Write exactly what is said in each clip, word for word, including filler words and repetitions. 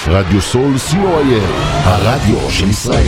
רדיו סול סי או איי אל, הרדיו של ישראל.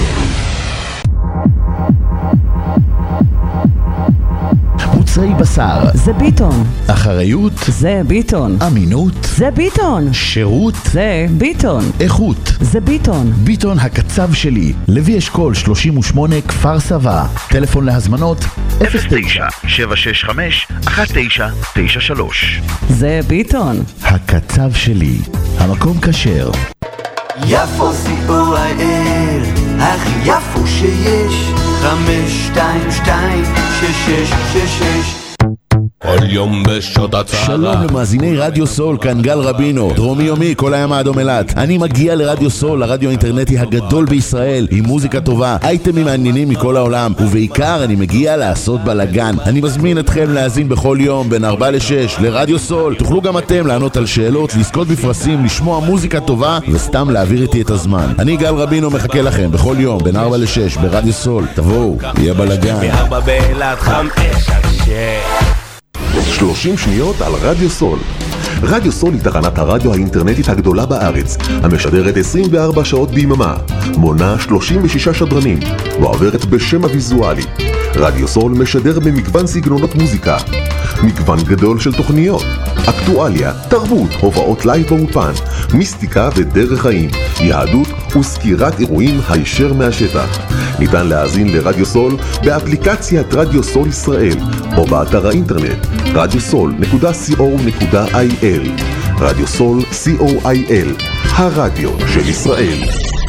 מוצרי בשר זה ביטון, אחריות זה ביטון, אמינות זה ביטון, שירות זה ביטון, איכות זה ביטון. ביטון הקצב שלי, לוי אשכול שלושים ושמונה כפר סבא. טלפון להזמנות אפס תשע שבע שש חמש אחת תשע תשע שלוש. זה ביטון הקצב שלי, המקום כשר. יפו סי או איי אל, הכי יפו שיש, חמש שתיים שתיים שש שש שש שש. כל יום בשעות הצהרה. שלום למאזיני רדיו סול, כאן גל רבינו, דרומי יומי, כל הים האדום אילת. אני מגיע לרדיו סול, הרדיו האינטרנטי הגדול בישראל, עם מוזיקה טובה, אייטמים מעניינים מכל העולם, ובעיקר אני מגיע לעשות בלגן. אני מזמין אתכם להאזין בכל יום בין ארבע לשש לרדיו סול. תוכלו גם אתם לענות על שאלות, לזכות בפרסים, לשמוע מוזיקה טובה וסתם להעביר איתי את הזמן. אני גל רבינו מחכה לכם בכל יום בין ארבע לשש ברדיו סול. תבואו, יהיה בלגן. מארבע באילת חמש עד שש. שלושים שניות על רדיו סול. רדיו סול היא תחנת הרדיו האינטרנטית הגדולה בארץ, המשדרת עשרים וארבע שעות ביממה, מונה שלושים ושישה שדרנים, ועוברת בשם הוויזואלי. רדיו סול משדר במגוון סגנונות מוזיקה, מגוון גדול של תוכניות, אקטואליה, תרבות, הופעות לייב באופן, מיסטיקה ודרך חיים, יהדות וסקירת אירועים הישר מהשטח. ניתן להאזין לרדיו סול באפליקציית רדיו סול ישראל או באתר האינטרנט רדיו סול נקודה סי או נקודה איי אל. רדיו סול סי או איי אל, הרדיו של ישראל.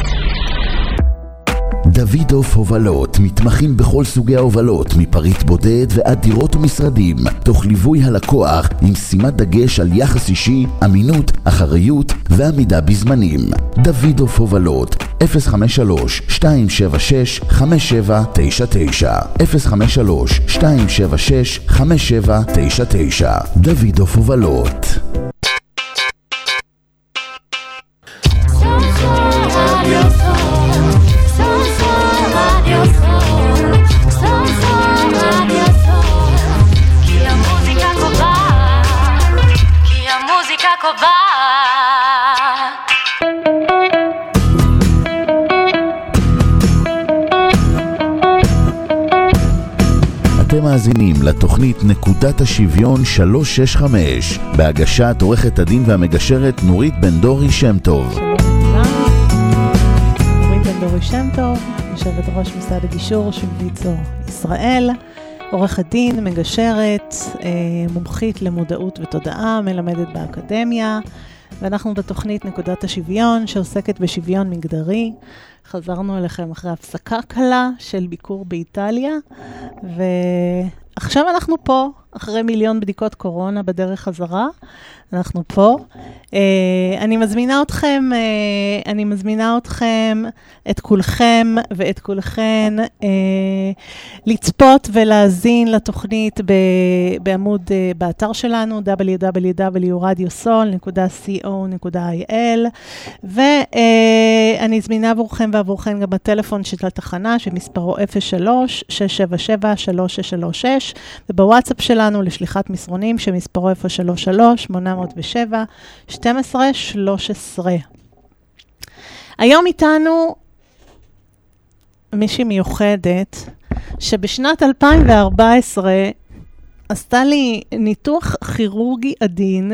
דוידוף הובלות, מתמחים בכל סוגי ההובלות, מפריט בודד ועד דירות ומשרדים, תוך ליווי הלקוח עם שימת דגש על יחס אישי, אמינות, אחריות ועמידה בזמנים. דוידוף הובלות, אפס חמש שלוש שתיים שבע שש חמש שבע תשע תשע, אפס חמש שלוש שתיים שבע שש חמש שבע תשע תשע. דוידוף הובלות. אתם מאזינים לתוכנית נקודת השוויון שלוש שש חמש בהגשת עורכת הדין והמגשרת נורית בן דורי שם טוב. נורית בן דורי שם טוב, יושבת ראש משרד הגישור של ויצו ישראל, עורכת דין, מגשרת, מומחית למודעות ותודעה, מלמדת באקדמיה, ואנחנו בתוכנית נקודת השוויון שעוסקת בשוויון מגדרי. חזרנו אליכם אחרי הפסקה קלה של ביקור באיטליה, ועכשיו אנחנו פה, אחרי מיליון בדיקות קורונה בדרך חזרה, אנחנו פה. אני מזמינה אתכם, אני מזמינה אתכם, את כולכם ואת כולכן, לצפות ולהזין לתוכנית בעמוד, באתר שלנו, דאבליו דאבליו דאבליו נקודה רדיו סול נקודה סי או נקודה איי אל, ואני זמינה עבורכם ועבורכם גם בטלפון של התחנה, שמספרו אפס שלוש שש שבע שבע שלוש שש שלוש שש, ובוואטסאפ שלנו לשליחת מסרונים, שמספרו אפס שלוש שלוש שמונה אפס שבע שתים עשרה שלוש עשרה. היום איתנו מישהי מיוחדת, שבשנת אלפיים וארבע עשרה עשתה לי ניתוח כירורגי עדין,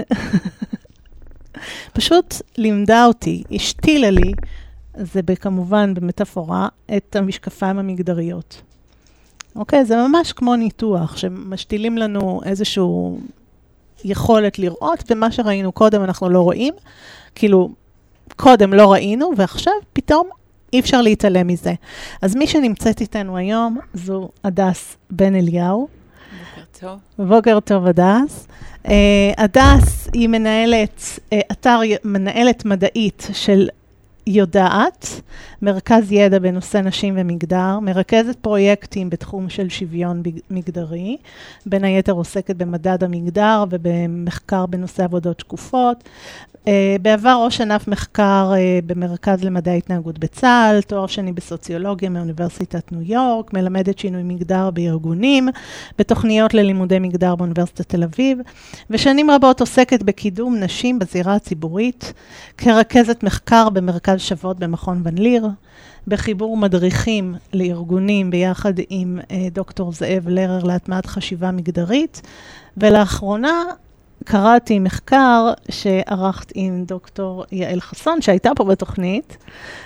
פשוט לימדה אותי, השתילה לי, זה כמובן במטאפורה, את המשקפיים המגדריות. אוקיי, זה ממש כמו ניתוח, שמשתילים לנו איזשהו יכולת לראות, ומה שראינו קודם אנחנו לא רואים, כאילו קודם לא ראינו, ועכשיו פתאום אי אפשר להתעלם מזה. אז מי שנמצאת איתנו היום זו הדס בן אליהו. בוקר טוב. בוקר טוב הדס. הדס היא מנהלת, אתר מנהלת מדעית של יודעת, מרכז ידע בנושא נשים ומגדר, מרכזת פרויקטים בתחום של שוויון מגדרי, בין היתר עוסקת במדד המגדר ובמחקר בנושא עבודות שקופות, בעבר ראש ענף מחקר במרכז למדעי התנהגות בצה"ל, תואר שני בסוציולוגיה מאוניברסיטת ניו יורק, מלמדת שינוי מגדר בארגונים, בתוכניות ללימודי מגדר באוניברסיטת תל אביב, ושנים רבות עוסקת בקידום נשים בזירה הציבורית, כרכזת מחקר במרכז שוות במכון ון ליר, בחיבור מדריכים לארגונים ביחד עם דוקטור זאב לרר להטמעת חשיבה מגדרית, ולאחרונה קראתי מחקר שערכת עם דוקטור יעל חסון, שהייתה פה בתוכנית,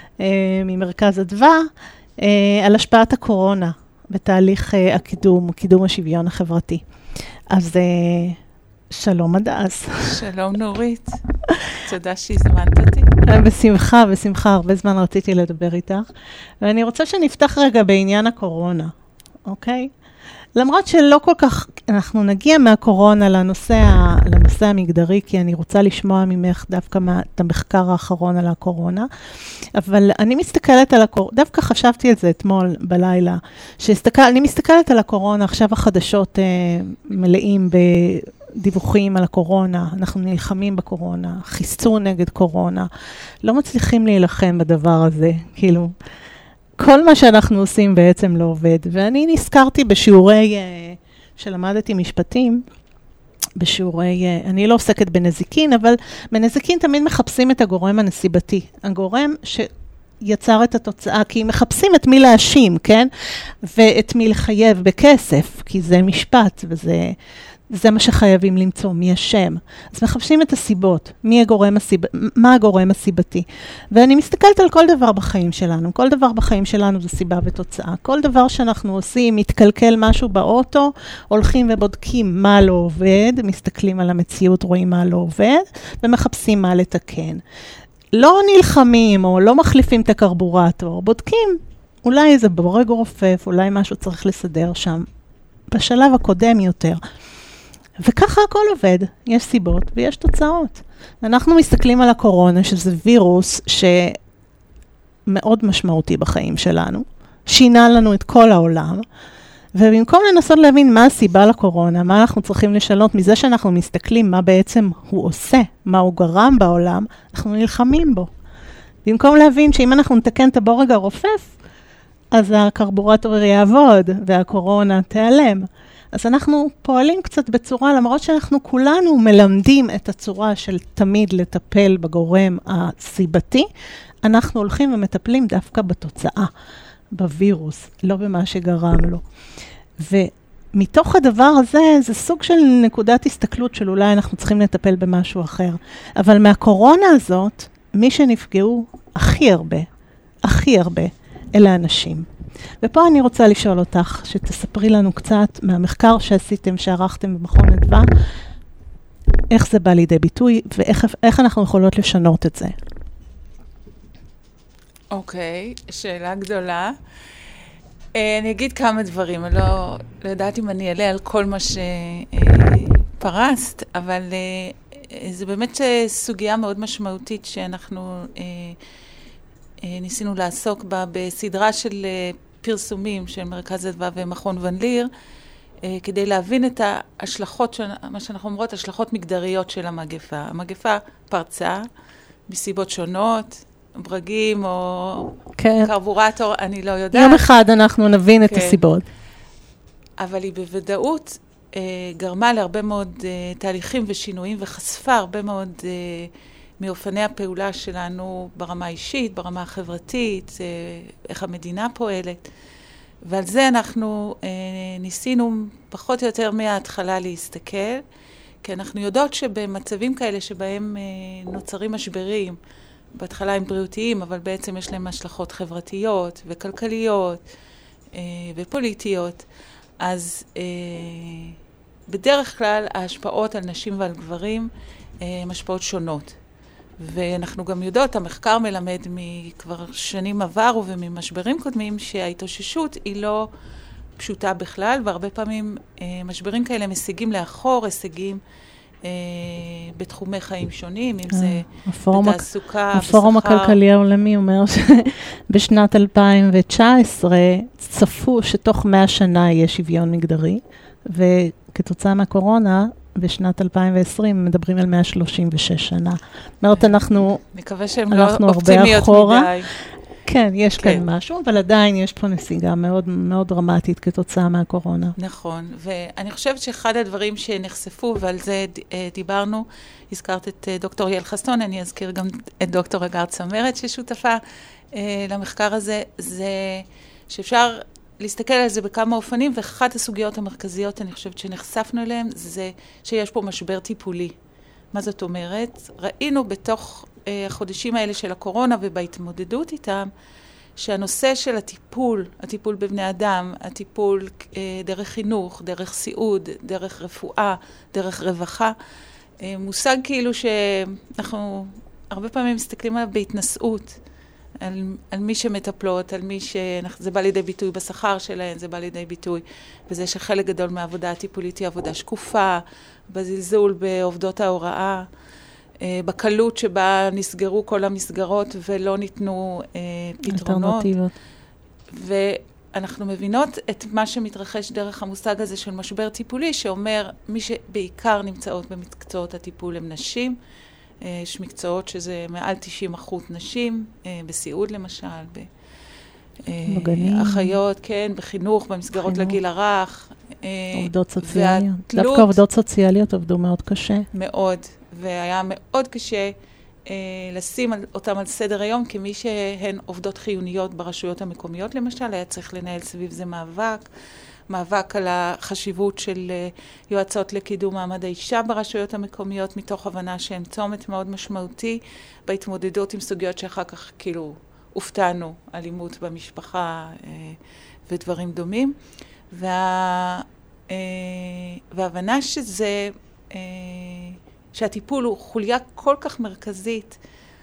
ממרכז אדווה, על השפעת הקורונה בתהליך הקידום, קידום השוויון החברתי. אז שלום הדס. שלום נורית. תודה שהזמנת אותי. בשמחה, בשמחה, הרבה זמן רציתי לדבר איתך. ואני רוצה שנפתח רגע בעניין הקורונה, אוקיי? למרות שלא כל כך, אנחנו נגיע מהקורונה לנושא, לנושא המגדרי, כי אני רוצה לשמוע ממך דווקא מה, את המחקר האחרון על הקורונה, אבל אני מסתכלת על הקורונה, דווקא חשבתי על זה אתמול בלילה, שהסתכל, אני מסתכלת על הקורונה, עכשיו החדשות אה, מלאים בדיווחים על הקורונה, אנחנו נלחמים בקורונה, חיסון נגד קורונה, לא מצליחים להילחם בדבר הזה, כאילו, כל מה שאנחנו עושים בעצם לא עובד, ואני נזכרתי בשיעורי, שלמדתי משפטים, בשיעורי, אני לא עוסקת בנזיקין, אבל בנזיקין תמיד מחפשים את הגורם הנסיבתי, הגורם שיצר את התוצאה, כי מחפשים את מי להאשים, כן? ואת מי לחייב בכסף, כי זה משפט, וזה זה מה שחייבים למצוא, מי השם. אז מחפשים את הסיבות, מי הגורם הסיב... מה הגורם הסיבתי. ואני מסתכלת על כל דבר בחיים שלנו. כל דבר בחיים שלנו זה סיבה ותוצאה. כל דבר שאנחנו עושים, מתקלקל משהו באוטו, הולכים ובודקים מה לא עובד, מסתכלים על המציאות, רואים מה לא עובד, ומחפשים מה לתקן. לא נלחמים או לא מחליפים את הקרבורטור, בודקים, אולי זה בורג רופף, אולי משהו צריך לסדר שם. בשלב הקודם יותר. וככה הכל עובד, יש סיבות ויש תוצאות. אנחנו מסתכלים על הקורונה, שזה וירוס שמאוד משמעותי בחיים שלנו, שינה לנו את כל העולם, ובמקום לנסות להבין מה הסיבה לקורונה, מה אנחנו צריכים לשנות, מזה שאנחנו מסתכלים מה בעצם הוא עושה, מה הוא גרם בעולם, אנחנו נלחמים בו. במקום להבין שאם אנחנו נתקן את הבורג הרופף, אז הקרבורטור יעבוד והקורונה תיעלם. אז אנחנו פועלים קצת בצורה, למרות שאנחנו כולנו מלמדים את הצורה של תמיד לטפל בגורם הסיבתי, אנחנו הולכים ומטפלים דווקא בתוצאה, בווירוס, לא במה שגרם לו. ומתוך הדבר הזה, זה סוג של נקודת הסתכלות של אולי אנחנו צריכים לטפל במשהו אחר. אבל מהקורונה הזאת, מי שנפגעו הכי הרבה, הכי הרבה, אלה אנשים. ופה אני רוצה לשאול אותך, שתספרי לנו קצת מהמחקר שעשיתם, שערכתם במכון אדווה, איך זה בא לידי ביטוי, ואיך איך אנחנו יכולות לשנות את זה. אוקיי, okay, שאלה גדולה. Uh, אני אגיד כמה דברים, אני לא, לא יודעת אם אני אעלה על כל מה שפרסת, uh, אבל uh, זה באמת סוגיה מאוד משמעותית שאנחנו uh, uh, ניסינו לעסוק בה בסדרה של uh, פרסומים של מרכז אדווה ומכון ון ליר, uh, כדי להבין את ההשלכות, ש... מה שאנחנו אומרות, השלכות מגדריות של המגפה. המגפה פרצה מסיבות שונות, ברגים או כן. קרבורטור, אני לא יודעת. יום אחד אנחנו נבין כן. את הסיבות. אבל היא בוודאות אה, גרמה להרבה מאוד אה, תהליכים ושינויים, וחשפה הרבה מאוד אה, מאופני הפעולה שלנו ברמה האישית, ברמה החברתית, אה, איך המדינה פועלת. ועל זה אנחנו אה, ניסינו פחות או יותר מההתחלה להסתכל, כי אנחנו יודעות שבמצבים כאלה שבהם אה, נוצרים משברים, בהתחלה הם בריאותיים, אבל בעצם יש להם השלכות חברתיות וכלכליות אה, ופוליטיות. אז אה, בדרך כלל ההשפעות על נשים ועל גברים אה, הן השפעות שונות. ואנחנו גם יודעות, המחקר מלמד מכבר שנים עברו וממשברים קודמים, שההתאוששות היא לא פשוטה בכלל, והרבה פעמים אה, משברים כאלה משיגים לאחור, הישגים, Uh, בתחומי חיים שונים, אם זה בתעסוקה, בשכר. הפורום הכלכלי העולמי אומר שבשנת אלפיים תשע עשרה צפו שתוך מאה שנה יהיה שוויון מגדרי, וכתוצאה מהקורונה בשנת אלפיים ועשרים מדברים על מאה שלושים ושש שנה. זאת אומרת, אנחנו, מקווה שהם אנחנו לא הרבה אופטימיות אחורה. מדי. כן, יש כן. כאן משהו, אבל עדיין יש פה נסיגה מאוד, מאוד דרמטית כתוצאה מהקורונה. נכון, ואני חושבת שאחד הדברים שנחשפו, ועל זה דיברנו, הזכרת את דוקטור יעל חסון, אני אזכיר גם את דוקטור הגר צמרת ששותפה למחקר הזה, זה שאפשר להסתכל על זה בכמה אופנים, ואחת הסוגיות המרכזיות, אני חושבת שנחשפנו אליהן, זה שיש פה משבר טיפולי. מה זאת אומרת? ראינו בתוך החודשים האלה של הקורונה ובהתמודדות איתם, שהנושא של הטיפול, הטיפול בבני אדם, הטיפול דרך חינוך, דרך סיעוד, דרך רפואה, דרך רווחה, מושג כאילו שאנחנו הרבה פעמים מסתכלים עליו בהתנסות, על, על מי שמטפלות, על מי שזה בא לידי ביטוי בשכר שלהן, זה בא לידי ביטוי בזה שחלק גדול מהעבודה הטיפולית היא עבודה שקופה, בזלזול בעובדות ההוראה, בקלות שבה נסגרו כל המסגרות ולא ניתנו אה, פתרונות. ואנחנו מבינות את מה שמתרחש דרך המושג הזה של משבר טיפולי, שאומר מי שבעיקר נמצאות במקצועות הטיפול הם נשים, אה, יש מקצועות שזה מעל תשעים אחוז נשים, אה, בסיעוד למשל, בגנים. אחיות, כן, בחינוך, במסגרות חינוך. לגיל הרך. אה, עובדות סוציאליות. דווקא עובדות סוציאליות עבדו מאוד קשה. מאוד. והיה מאוד קשה אה, לשים אותם על סדר היום, כמי שהן עובדות חיוניות ברשויות המקומיות, למשל, היה צריך לנהל סביב זה מאבק, מאבק על החשיבות של אה, יועצות לקידום מעמד האישה ברשויות המקומיות, מתוך הבנה שהן צומת מאוד משמעותי, בהתמודדות עם סוגיות שאחר כך כאילו הופתענו, אלימות במשפחה אה, ודברים דומים, וה, אה, והבנה שזה... אה, שהטיפול הוא חוליה כל כך מרכזית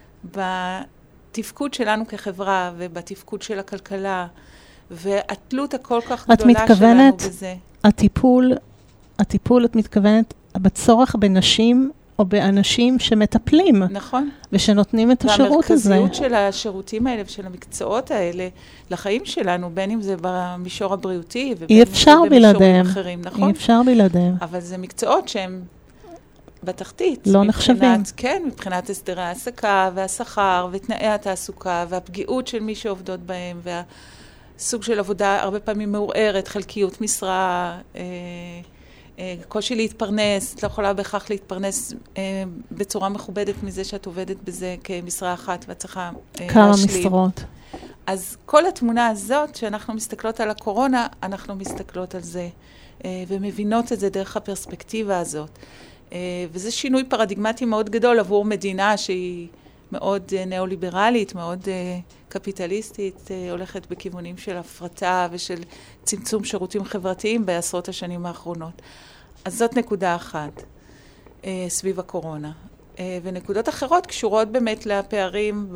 בתפקוד שלנו כחברה ובתפקוד של הכלכלה, והתלות הכל כך גדולה שלנו בזה. הטיפול, הטיפול, את מתכוונת בצורך בנשים או באנשים שמטפלים. נכון. ושנותנים את השירות הזה. והמרכזיות של השירותים האלה ושל המקצועות האלה לחיים שלנו, בין אם זה במישור הבריאותי ובין אם זה במישורים אחרים. נכון? אי אפשר בלעדיהם. אבל זה מקצועות שהם בתחתית. לא נחשבים. כן, מבחינת הסדרי העסקה והשכר ותנאי התעסוקה והפגיעות של מי שעובדות בהם והסוג של עבודה הרבה פעמים מעורערת, חלקיות משרה, אה, אה, קושי להתפרנס, את לא יכולה בהכרח להתפרנס אה, בצורה מכובדת מזה שאת עובדת בזה כמשרה אחת ואת צריכה אה, כמה להשלים. משרות. אז כל התמונה הזאת שאנחנו מסתכלות על הקורונה, אנחנו מסתכלות על זה אה, ומבינות את זה דרך הפרספקטיבה הזאת. וזה שינוי פרדיגמטי מאוד גדול עבור מדינה שהיא מאוד ניאו-ליברלית, מאוד קפיטליסטית, הולכת בכיוונים של הפרטה ושל צמצום שירותים חברתיים בעשרות השנים האחרונות. אז זאת נקודה אחת סביב הקורונה. ונקודות אחרות קשורות באמת לפערים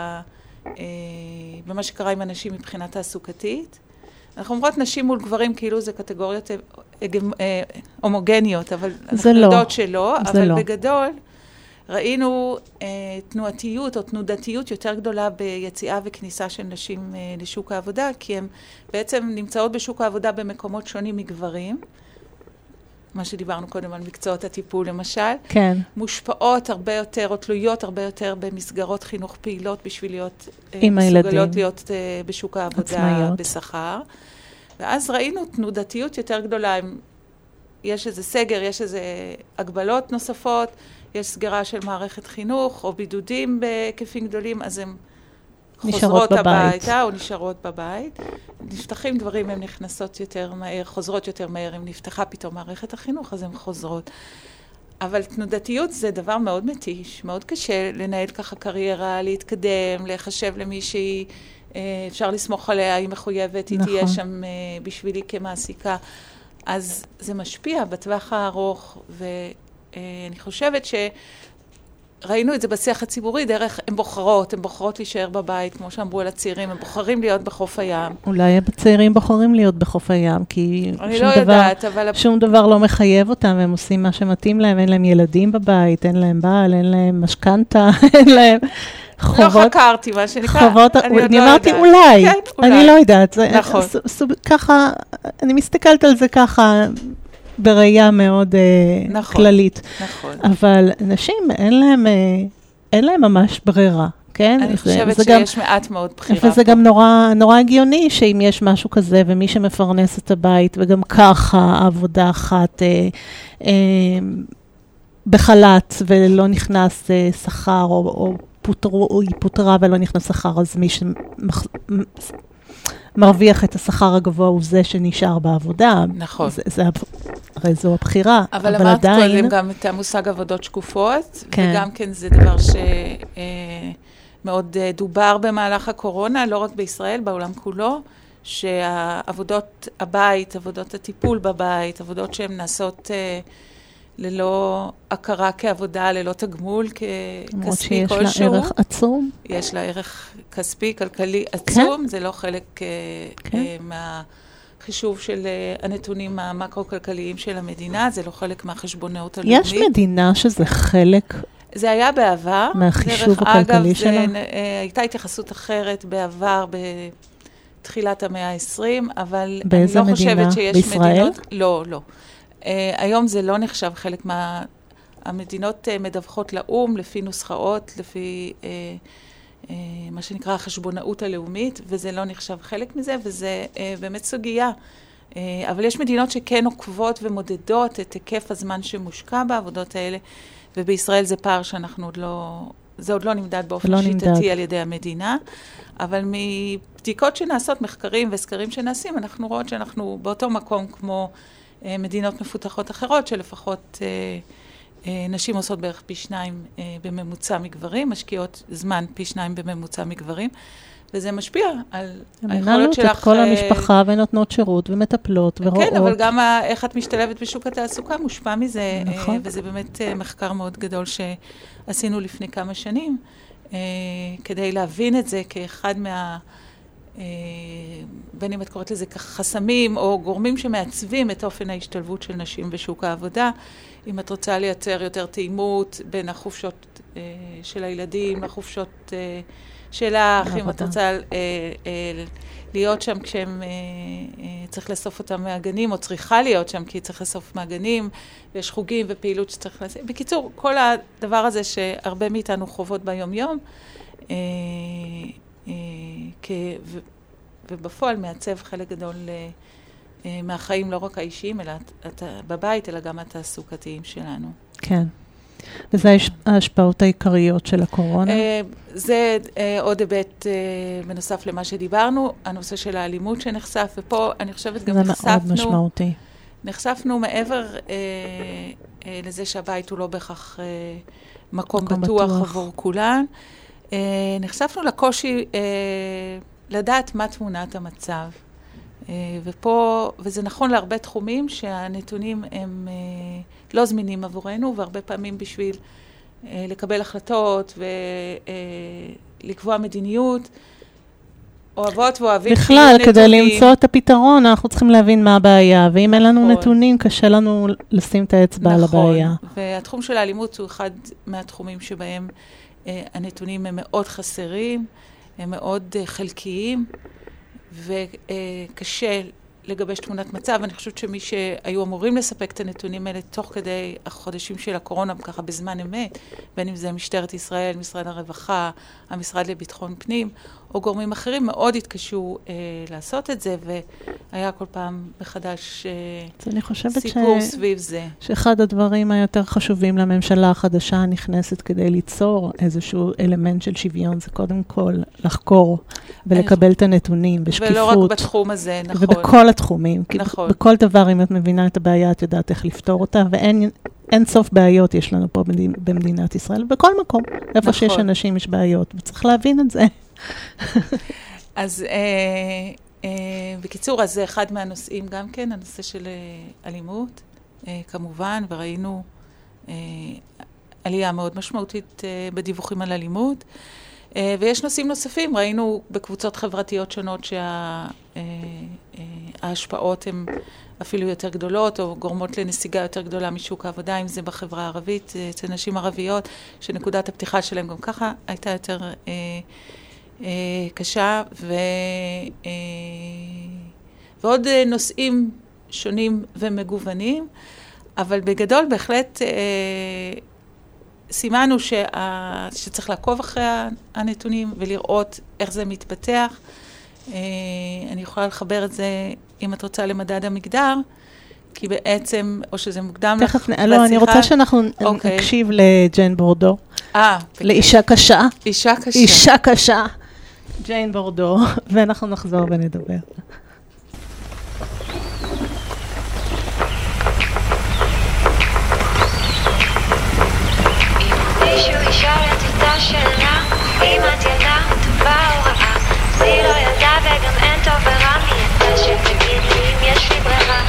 במה שקרה עם אנשים מבחינה תעסוקתית. אנחנו אומרות נשים מול גברים כאילו זה קטגוריות הומוגניות, אבל אנחנו יודעות שלא, אבל בגדול ראינו תנועתיות או תנודתיות יותר גדולה ביציאה וכניסה של נשים לשוק העבודה, כי הן בעצם נמצאות בשוק העבודה במקומות שונים מגברים, מה שדיברנו קודם על מקצועות הטיפול למשל, כן. מושפעות הרבה יותר או תלויות הרבה יותר במסגרות חינוך פעילות בשביל להיות מסוגלות להיות בשוק העבודה עצמאיות. בשכר. ואז ראינו תנודתיות יותר גדולה, יש איזה סגר, יש איזה הגבלות נוספות, יש סגרה של מערכת חינוך או בידודים בהיקפים גדולים, אז הן חוזרות הביתה או נשארות בבית. נפתחים דברים, הן נכנסות יותר מהר, חוזרות יותר מהר, אם נפתחה פתאום מערכת החינוך, אז הן חוזרות. אבל תנודתיות זה דבר מאוד מתיש, מאוד קשה לנהל ככה קריירה, להתקדם, לחשב למישהי, אפשר לסמוך עליה, היא מחויבת, היא תהיה שם בשבילי כמעסיקה. אז זה משפיע בטווח הארוך, ואני חושבת שראינו את זה בשיח הציבורי, דרך הן בוחרות, הן בוחרות להישאר בבית, כמו שאמרו על הצעירים, הם בוחרים להיות בחוף הים. אולי הצעירים בוחרים להיות בחוף הים, כי אני לא יודעת, אבל... שום דבר לא מחייב אותם, הם עושים מה שמתאים להם, אין להם ילדים בבית, אין להם בעל, אין להם משכנתה, אין להם... לא חקרתי, מה שנקרא. חובות, אני אמרתי אולי, אני לא יודעת. נכון. ככה, אני מסתכלת על זה ככה, בראייה מאוד נכון, כללית. נכון. אבל נשים, אין להם, אין להם ממש ברירה. כן? אני זה, חושבת זה שיש גם, מעט מאוד בחירה. וזה פה. גם נורא, נורא הגיוני שאם יש משהו כזה, ומי שמפרנס את הבית, וגם ככה עבודה אחת אה, אה, בחלט, ולא נכנס אה, שכר, או, או, פוטר, או היא פוטרה ולא נכנס שכר, אז מי שמרוויח את השכר הגבוה הוא זה שנשאר בעבודה. נכון. זה, זה, הרי זו הבחירה. אבל, אבל אמרת עדיין... קודם גם את המושג עבודות שקופות, כן. וגם כן זה דבר ש... אה, מאוד דובר במהלך הקורונה, לא רק בישראל, בעולם כולו, שהעבודות הבית, עבודות הטיפול בבית, עבודות שהן נעשות אה, ללא הכרה כעבודה, ללא תגמול, ככספי כלשהו. יש לה ערך עצום. יש לה ערך כספי, כלכלי עצום, כן? זה לא חלק אה, כן. אה, מהחישוב של אה, הנתונים המקרו-כלכליים של המדינה, זה לא חלק מהחשבונאות הלאומית. יש מדינה שזה חלק... זה היה בעבר. מהחישוב הכלכלי שלה? דרך אגב, הייתה התייחסות אחרת בעבר, בתחילת המאה ה-עשרים, אבל אני לא חושבת שיש מדינות... באיזה מדינה? בישראל? לא, לא. היום זה לא נחשב חלק מה... המדינות מדווחות לאום, לפי נוסחאות, לפי מה שנקרא החשבונאות הלאומית, וזה לא נחשב חלק מזה, וזה באמת סוגיה. אבל יש מדינות שכן עוקבות ומודדות את היקף הזמן שמושקע בעבודות האלה, ובישראל זה פער שאנחנו עוד לא, זה עוד לא נמדד באופן לא שיטתי נמדד. על ידי המדינה, אבל מבדיקות שנעשות, מחקרים וסקרים שנעשים, אנחנו רואות שאנחנו באותו מקום כמו אה, מדינות מפותחות אחרות, שלפחות אה, אה, נשים עושות בערך פי שניים אה, בממוצע מגברים, משקיעות זמן פי שניים בממוצע מגברים, וזה משפיע על היכולת שלך... את כל המשפחה ונותנות שירות ומטפלות ורואות. כן, אבל גם איך את משתלבת בשוק התעסוקה מושפע מזה, נכון. וזה באמת מחקר מאוד גדול שעשינו לפני כמה שנים, כדי להבין את זה כאחד מה... בין אם את קוראת לזה חסמים או גורמים שמעצבים את אופן ההשתלבות של נשים בשוק העבודה. אם את רוצה לייצר יותר תאימות בין החופשות של הילדים לחופשות... שלך, אם את רוצה אה, אה, להיות שם כשהם, אה, אה, צריך לאסוף אותם מהגנים, או צריכה להיות שם כי צריך לאסוף מהגנים, ויש חוגים ופעילות שצריך לעשות. בקיצור, כל הדבר הזה שהרבה מאיתנו חוות ביום-יום, אה, אה, כ, ו, ובפועל מעצב חלק גדול אה, מהחיים, לא רק האישיים, אלא את, בבית, אלא גם התעסוקתיים שלנו. כן. וזה ההשפעות העיקריות של הקורונה? זה עוד היבט בנוסף למה שדיברנו, הנושא של האלימות שנחשף, ופה אני חושבת גם נחשפנו... זה מאוד משמעותי. נחשפנו מעבר לזה שהבית הוא לא בהכרח מקום בטוח עבור כולן, נחשפנו לקושי לדעת מה תמונת המצב. ופה, וזה נכון להרבה תחומים שהנתונים הם לא זמינים עבורנו, והרבה פעמים בשביל לקבל החלטות ולקבוע מדיניות, אוהבות ואוהבים בכלל, כדי למצוא את הפתרון, אנחנו צריכים להבין מה הבעיה, ואם אין לנו נתונים, קשה לנו לשים את האצבע על הבעיה. והתחום של האלימות הוא אחד מהתחומים שבהם הנתונים הם מאוד חסרים, הם מאוד חלקיים, וקשה לגבש תמונת מצב. אני חושבת שמי שהיו אמורים לספק את הנתונים האלה תוך כדי החודשים של הקורונה, ככה בזמן אמת, בין אם זה משטרת ישראל, משרד הרווחה, המשרד לביטחון פנים, או גורמים אחרים, מאוד התקשו אה, לעשות את זה, והיה כל פעם מחדש אה, סיפור ש... סביב זה. שאחד הדברים היותר חשובים לממשלה החדשה הנכנסת כדי ליצור איזשהו אלמנט של שוויון, זה קודם כל לחקור ולקבל אני... את הנתונים בשקיפות. ולא רק בתחום הזה, נכון. ובכל התחומים. נכון. בכל דבר, אם את מבינה את הבעיה, את יודעת איך לפתור אותה, ואין אין סוף בעיות יש לנו פה במדינת ישראל, בכל מקום. איפה נכון. שיש אנשים יש בעיות, וצריך להבין את זה. אז אה, אה, בקיצור, אז זה אחד מהנושאים גם כן, הנושא של אה, אלימות, אה, כמובן, וראינו אה, עלייה מאוד משמעותית אה, בדיווחים על אלימות, אה, ויש נושאים נוספים, ראינו בקבוצות חברתיות שונות שההשפעות הן אפילו יותר גדולות, או גורמות לנסיגה יותר גדולה משוק העבודה, אם זה בחברה הערבית, אצל נשים ערביות, שנקודת הפתיחה שלהם גם ככה הייתה יותר אה, אה, קשה, ו, אה, ועוד נושאים שונים ומגוונים, אבל בגדול בהחלט אה, סימנו שה, שצריך לעקוב אחרי הנתונים ולראות איך זה מתפתח. אה, אני יכולה לחבר את זה, אם את רוצה, למדד המגדר, כי בעצם, או שזה מוקדם לך תכף, לא, אני רוצה שאנחנו אוקיי. נקשיב לג'יין בורדו. אה, לאישה קשה. אישה קשה. אישה קשה. ג'יין בורדו, ואנחנו נחזור ונדבר. מישהו ישאל את אותה שאלה, אם את ילדה טובה או רעה. אני לא ילדה וגם אין טוב ורע, מי אתה שתגיד לי אם יש לי ברירה.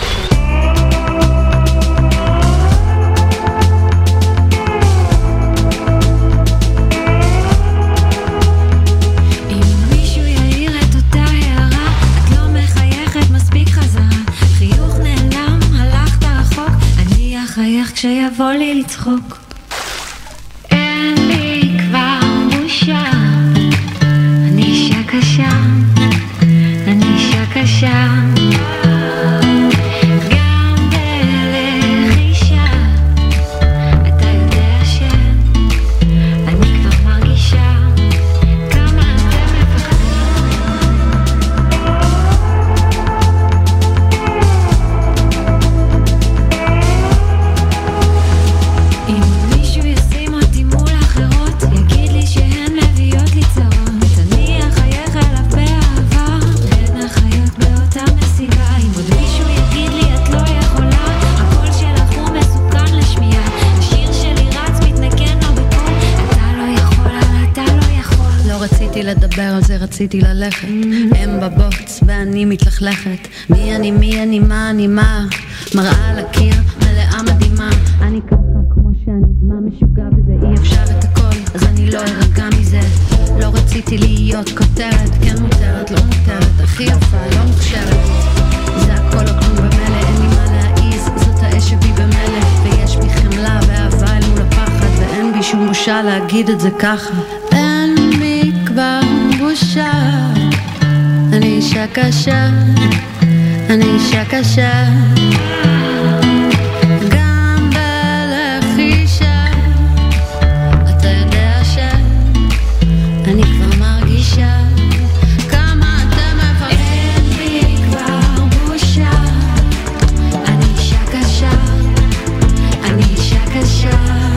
חייך כשיבוא לי לצחוק. אין לי כבר בושה, אני אישה קשה, אני אישה קשה. גם בלחישה, אתה יודע שאני כבר מרגישה כמה אתם לדבר על זה, רציתי ללכת. הם בבוץ ואני מתלכלכת. מי אני, מי אני, מה אני, מה? מראה על הקיר, מלאה מדהימה. אני ככה כמו שאני, מה משוגע בזה? אי אפשר את הכל, אז אני לא ארגע מזה. לא רציתי להיות כותרת, כן מותרת, לא מותרת. הכי יפה, לא מוכשרת. זה הכל או כלום במלא, אין לי מה להעיז. זאת האש שבי במלא, ויש בי חמלה ואהבה אל מול הפחד, ואין בי שום בושה להגיד את זה ככה. אין מי כבר בושה, אני אישה קשה, אני אישה קשה. גם בלחישה, אתה יודע שאני כבר מרגישה כמה אתם מפחדים. אין לי כבר בושה, אני אישה קשה, אני אישה קשה.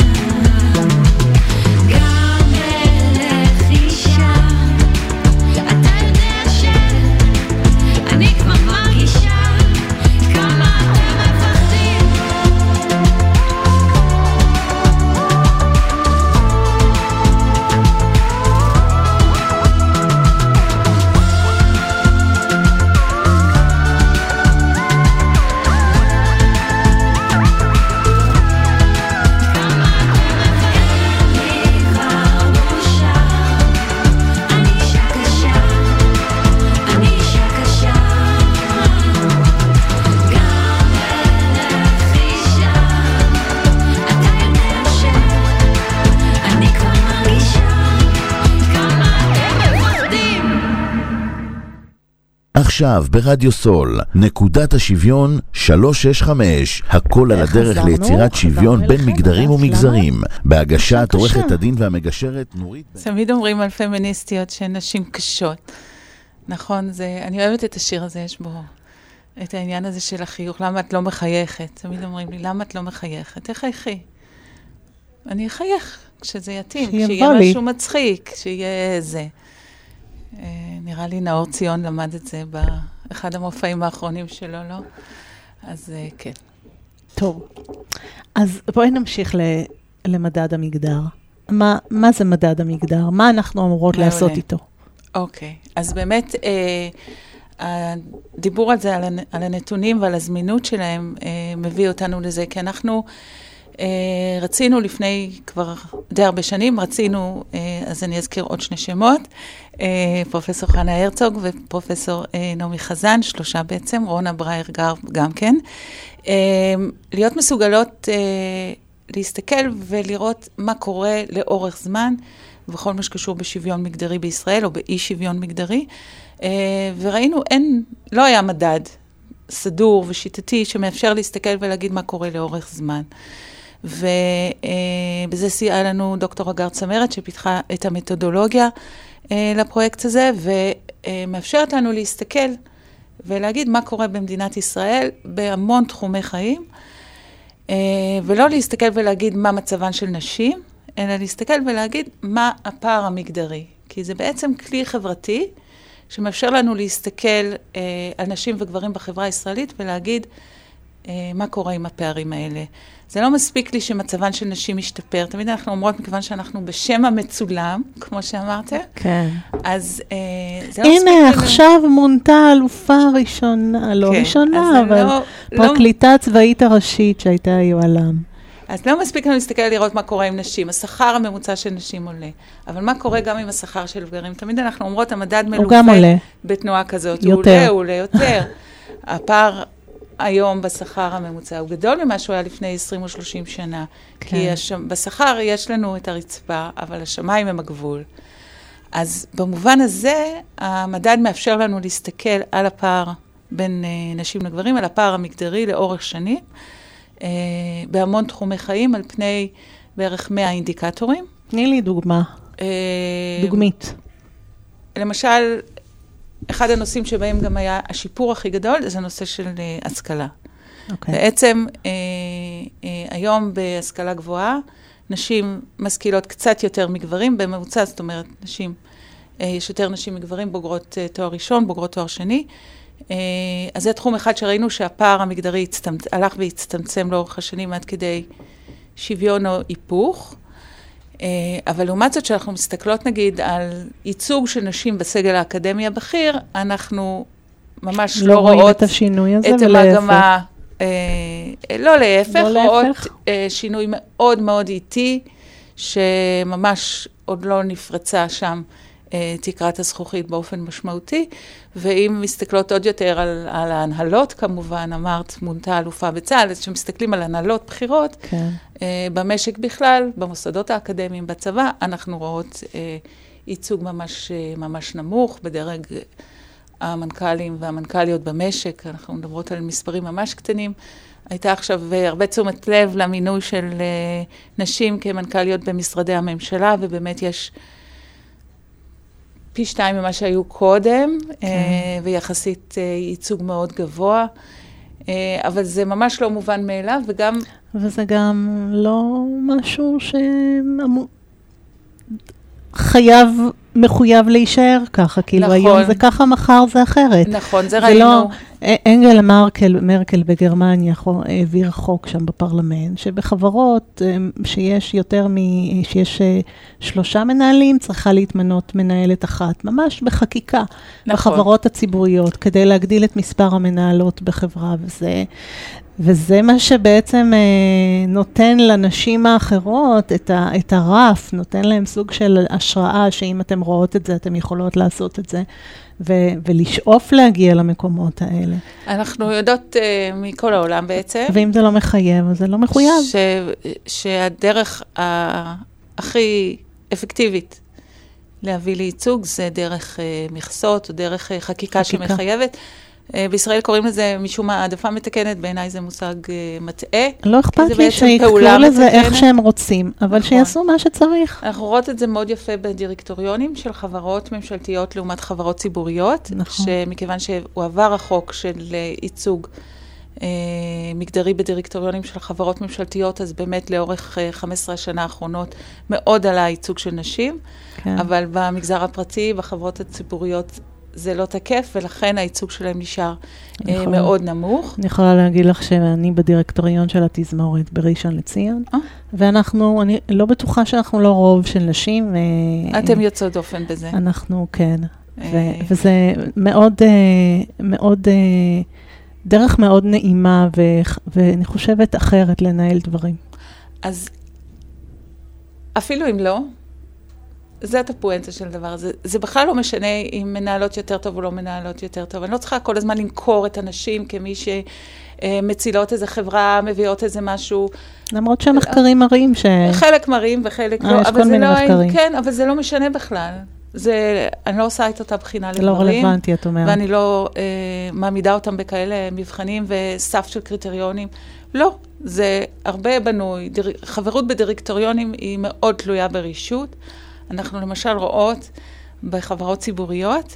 עכשיו ברדיו סול, נקודת השוויון שלוש שש חמש, הכל על הדרך ליצירת שוויון בין מגדרים ומגזרים, בהגשת עורכת הדין והמגשרת נורית. תמיד אומרים על פמיניסטיות שהן נשים קשות. נכון, זה, אני אוהבת את השיר הזה, יש בו את העניין הזה של החיוך, למה את לא מחייכת? תמיד אומרים לי, למה את לא מחייכת? תחייכי. אני אחייך כשזה יתאים, כשיהיה משהו מצחיק, כשיהיה זה. נראה לי נאור ציון למד את זה באחד המופעים האחרונים שלו, לא? אז כן. טוב, אז בואי נמשיך למדד המגדר. מה, מה זה מדד המגדר? מה אנחנו אמורות לעשות איתו? אוקיי, אז באמת, הדיבור על זה, על הנתונים ועל הזמינות שלהם, מביא אותנו לזה, כי אנחנו רצינו לפני כבר די הרבה שנים, רצינו, אז אני אזכיר עוד שני שמות, פרופסור חנה הרצוג ופרופסור נעמי חזן, שלושה בעצם, רונה ברייר גר גם כן, להיות מסוגלות להסתכל ולראות מה קורה לאורך זמן, בכל מה שקשור בשוויון מגדרי בישראל, או באי שוויון מגדרי, וראינו, אין, לא היה מדד סדור ושיטתי, שמאפשר להסתכל ולהגיד מה קורה לאורך זמן. ובזה סייעה לנו דוקטור הגר צמרת, שפיתחה את המתודולוגיה לפרויקט הזה, ומאפשרת לנו להסתכל ולהגיד מה קורה במדינת ישראל בהמון תחומי חיים, ולא להסתכל ולהגיד מה מצבן של נשים, אלא להסתכל ולהגיד מה הפער המגדרי. כי זה בעצם כלי חברתי שמאפשר לנו להסתכל על נשים וגברים בחברה הישראלית ולהגיד מה קורה עם הפערים האלה. זה לא מספיק לי שמצבן של נשים משתפר. תמיד אנחנו אומרות, מכיוון שאנחנו בשם המצולם, כמו שאמרת. כן. אז אה, זה לא מספיק... הנה, עכשיו לנו... מונתה אלופה ראשונה, לא כן, ראשונה, אבל לא, פרקליטה לא... צבאית הראשית שהייתה יוהל"ם. אז לא מספיק לנו להסתכל לראות מה קורה עם נשים. השכר הממוצע של נשים עולה. אבל מה קורה גם עם השכר של גברים? תמיד אנחנו אומרות, המדד מלווה בתנועה כזאת. יותר. הוא עולה, הוא עולה יותר. הפער... היום בשכר הממוצע הוא גדול ממה שהוא היה לפני עשרים או שלושים שנה. כן. כי השם, בשכר יש לנו את הרצפה, אבל השמיים הם הגבול. אז במובן הזה, המדד מאפשר לנו להסתכל על הפער בין uh, נשים לגברים, על הפער המגדרי לאורך שנים, uh, בהמון תחומי חיים, על פני בערך מאה אינדיקטורים. תני לי דוגמה. Uh, דוגמית. למשל, אחד הנושאים שבהם גם היה השיפור הכי גדול, זה הנושא של uh, השכלה. Okay. בעצם, uh, uh, היום בהשכלה גבוהה, נשים משכילות קצת יותר מגברים, בממוצע, זאת אומרת, נשים, uh, יש יותר נשים מגברים, בוגרות uh, תואר ראשון, בוגרות תואר שני. Uh, אז זה תחום אחד שראינו שהפער המגדרי הצטמצ... הלך והצטמצם לאורך השנים עד כדי שוויון או היפוך. אבל לעומת זאת שאנחנו מסתכלות נגיד על ייצוג של נשים בסגל האקדמי הבכיר, אנחנו ממש לא, לא רואות את השינוי הזה, את המגמה, אה, לא להפך, לא רואות אה, שינוי מאוד מאוד איטי, שממש עוד לא נפרצה שם אה, תקרת הזכוכית באופן משמעותי, ואם מסתכלות עוד יותר על, על ההנהלות, כמובן, אמרת, מונתה אלופה בצה"ל, אז שמסתכלים על הנהלות בחירות, כן. אה, במשק בכלל, במוסדות האקדמיים, בצבא, אנחנו רואות אה, ייצוג ממש, אה, ממש נמוך, בדרג המנכ"לים והמנכ"ליות במשק, אנחנו מדברות על מספרים ממש קטנים. הייתה עכשיו הרבה תשומת לב למינוי של אה, נשים כמנכ"ליות במשרדי הממשלה, ובאמת יש פי שתיים ממה שהיו קודם, כן. ויחסית ייצוג מאוד גבוה, אבל זה ממש לא מובן מאליו, וגם... וזה גם לא משהו שחייב, מחויב להישאר ככה, כאילו נכון. היום זה ככה, מחר זה אחרת. נכון, זה, זה ראינו. לא, אנגלה מרקל, מרקל בגרמניה העביר חוק שם בפרלמנט, שבחברות שיש יותר מ... שיש שלושה מנהלים, צריכה להתמנות מנהלת אחת, ממש בחקיקה, נכון. בחברות הציבוריות, כדי להגדיל את מספר המנהלות בחברה, וזה... וזה מה שבעצם אה, נותן לנשים האחרות את, ה, את הרף, נותן להם סוג של השראה, שאם אתם רואות את זה, אתם יכולות לעשות את זה, ו, ולשאוף להגיע למקומות האלה. אנחנו יודעות אה, מכל העולם בעצם. ואם זה לא מחייב, אז זה לא מחויב. ש, שהדרך ה, הכי אפקטיבית להביא לייצוג, זה דרך אה, מכסות, או דרך אה, חקיקה, חקיקה שמחייבת. בישראל קוראים לזה משום מה העדפה מתקנת, בעיניי זה מושג מטעה. לא אכפת לי שיקראו לזה איך שהם רוצים, אבל שיעשו מה שצריך. אנחנו רואות את זה מאוד יפה בדירקטוריונים של חברות ממשלתיות לעומת חברות ציבוריות, שמכיוון שהוא עבר החוק של ייצוג מגדרי בדירקטוריונים של חברות ממשלתיות, אז באמת לאורך חמש עשרה השנה האחרונות מאוד עלה ייצוג של נשים, אבל במגזר הפרטי, בחברות הציבוריות, זה לא תקף, ולכן הייצוג שלהם נשאר אה, מאוד נמוך. אני יכולה להגיד לך שאני בדירקטוריון של התזמורת בראשון לציון, אה? ואנחנו, אני לא בטוחה שאנחנו לא רוב של נשים. אה, אתם אה, יוצאות דופן בזה. אנחנו, כן. אה... ו- וזה מאוד, אה, מאוד, אה, דרך מאוד נעימה, ו- ואני חושבת אחרת לנהל דברים. אז אפילו אם לא, זה את הפואנטה של דבר. זה, זה בכלל לא משנה אם מנהלות יותר טוב או לא מנהלות יותר טוב. אני לא צריכה כל הזמן למכור את הנשים כמי שמצילות איזה חברה, מביאות איזה משהו. למרות שהמחקרים מראים ש... חלק מראים וחלק לא. יש כל מיני מחקרים. כן, אבל זה לא משנה בכלל. זה, אני לא עושה את אותה בחינה זה לא לגברים, רלוונטי, את אומרת. ואני לא אה, מעמידה אותם בכאלה מבחנים וסף של קריטריונים. לא, זה הרבה בנוי. דיר, חברות בדירקטוריונים היא מאוד תלויה ברישות. אנחנו למשל רואות בחברות ציבוריות,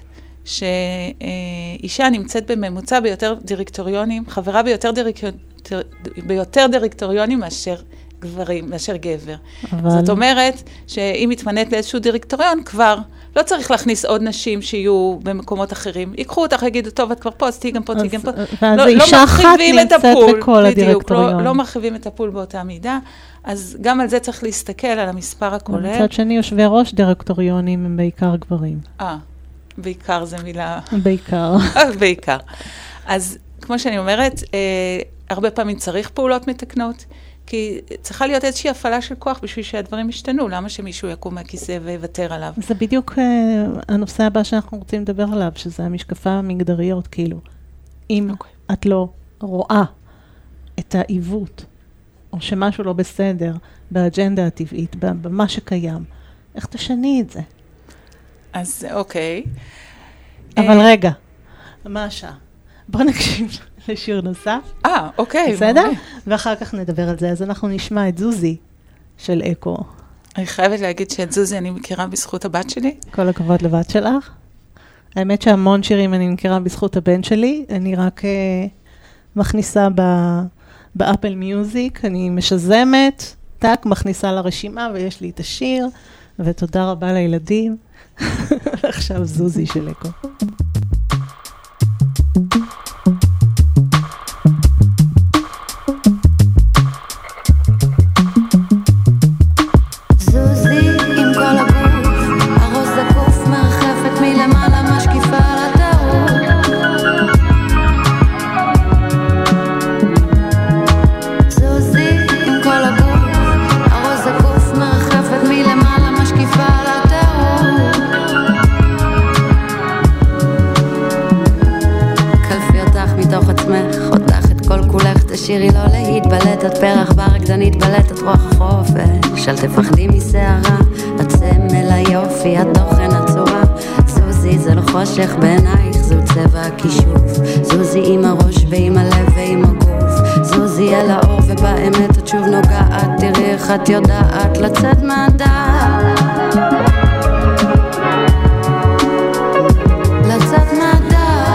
שאישה נמצאת בממוצע ביותר דירקטוריונים, חברה ביותר, דירק... ביותר דירקטוריונים מאשר גברים, מאשר גבר. אבל... זאת אומרת, שאם מתמנית לאיזשהו דירקטוריון, כבר לא צריך להכניס עוד נשים שיהיו במקומות אחרים. ייקחו אותך, יגידו, טוב, את כבר פה, אז תהי גם פה, תהי גם פה. ואז לא, אישה לא אחת נמצאת בכל הדירקטוריון. לא, לא מרחיבים את הפול באותה מידה, אז גם על זה צריך להסתכל, על המספר הכולל. מצד שני, יושבי ראש דירקטוריונים הם בעיקר גברים. אה, בעיקר זה מילה... בעיקר. בעיקר. אז כמו שאני אומרת, אה, הרבה פעמים צריך פעולות מתקנות, כי צריכה להיות איזושהי הפעלה של כוח בשביל שהדברים ישתנו. למה שמישהו יקום מהכיסא ויוותר עליו? זה בדיוק uh, הנושא הבא שאנחנו רוצים לדבר עליו, שזה המשקפה המגדריות, כאילו. אם okay. את לא רואה את העיוות, או שמשהו לא בסדר באג'נדה הטבעית, במה שקיים, איך תשני את זה? אז אוקיי. אבל רגע, מה השעה? בוא נקשיב לשיר נוסף. אה, אוקיי. בסדר? ואחר כך נדבר על זה. אז אנחנו נשמע את זוזי של אקו. אני חייבת להגיד שאת זוזי אני מכירה בזכות הבת שלי. כל הכבוד לבת שלך. האמת שהמון שירים אני מכירה בזכות הבן שלי. אני רק uh, מכניסה ב- באפל מיוזיק, אני משזמת, טק, מכניסה לרשימה ויש לי את השיר, ותודה רבה לילדים. עכשיו זוזי של אקו. שירי לא להתבלט, את פרח ברקדנית בלט, את רוח החופש, אל תפחדי מסערה, את סמל היופי, התוכן הצורה, זוזי זה לא חושך בעינייך, זו צבע הכישוף, זוזי עם הראש ועם הלב ועם הגוף, זוזי אל האור ובאמת את שוב נוגעת, תראי איך את יודעת לצאת מהדעת, לצאת מהדעת,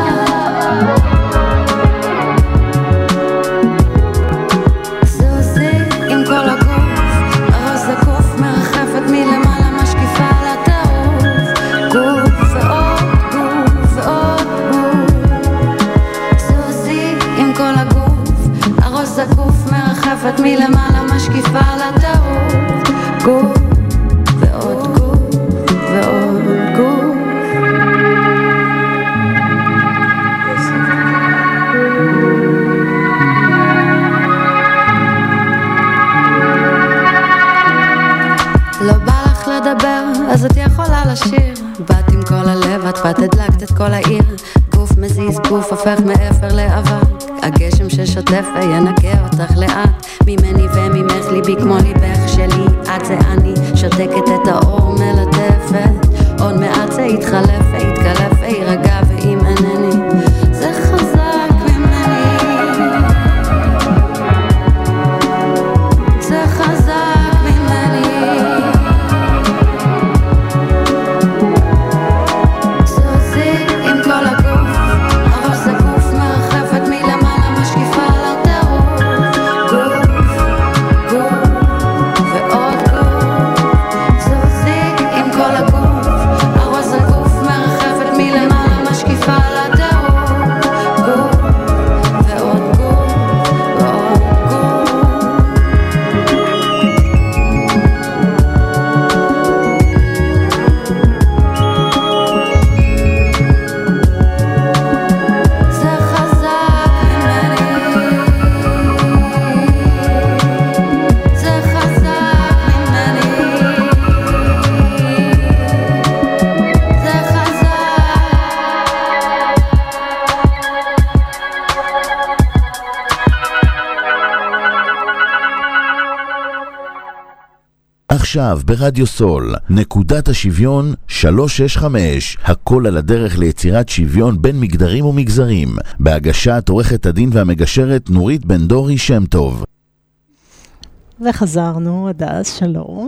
את מלמעלה משקיפה לטעות, גוף ועוד גוף ועוד גוף. לא בא לך לדבר, אז את יכולה לשיר, באת עם כל הלב, את באת הדלקת את כל העיר, גוף מזיז, גוף הופך מאפר לאבק, הגשם ששוטף וינקה אותך לאט, ממני וממך ליבי כמו ליבך שלי, את זה אני שותקת את האור מלטפת, עוד מעט זה יתחלף ויתקלף וירגע, ואם אינני זה חזק ממני, זה חזק ממני, זוזי עם כל הגוף, הראש זקוף מרחפת מלמעלה משקיפה לטעות, גוף ועוד גוף, זוזי עם כל הגוף, הראש זקוף מרחפת עכשיו ברדיו סול, נקודת השוויון שלוש שש חמש, הכל על הדרך ליצירת שוויון בין מגדרים ומגזרים, בהגשת עורכת הדין והמגשרת נורית בן דורי שם טוב. וחזרנו, הדס, שלום.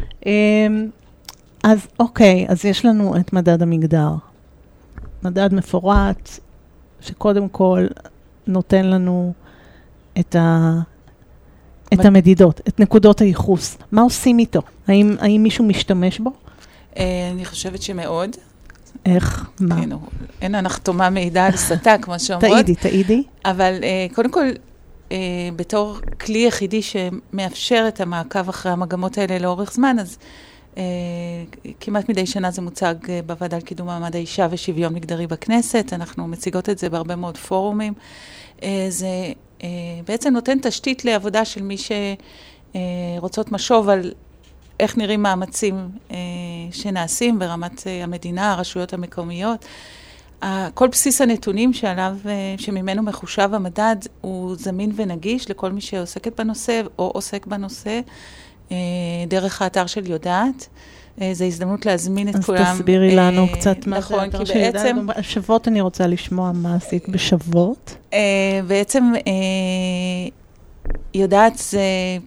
אז אוקיי, אז יש לנו את מדד המגדר. מדד מפורט, שקודם כל נותן לנו את, ה... את המדידות, את נקודות הייחוס. מה עושים איתו? האם, האם מישהו משתמש בו? אני חושבת שמאוד. איך? מה? כן, אין הנחתומה מעידה על סתה, כמו שאומרות. תעידי, תעידי. אבל קודם כל, בתור כלי יחידי שמאפשר את המעקב אחרי המגמות האלה לאורך זמן, אז כמעט מדי שנה זה מוצג בוועדה לקידום מעמד האישה ושוויון מגדרי בכנסת. אנחנו מציגות את זה בהרבה מאוד פורומים. זה בעצם נותן תשתית לעבודה של מי שרוצות משוב על איך נראים מאמצים שנעשים ברמת המדינה, הרשויות המקומיות. כל בסיס הנתונים שעליו, שממנו מחושב המדד, הוא זמין ונגיש לכל מי שעוסקת בנושא או עוסק בנושא, דרך האתר של יודעת. זו הזדמנות להזמין את כולם. אז תסבירי לנו קצת מה נכון, זה האתר של יודעת. שבות אני רוצה לשמוע מה עשית בשבות. בעצם יודעת זה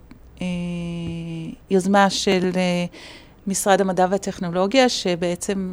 יוזמה של משרד המדע והטכנולוגיה, שבעצם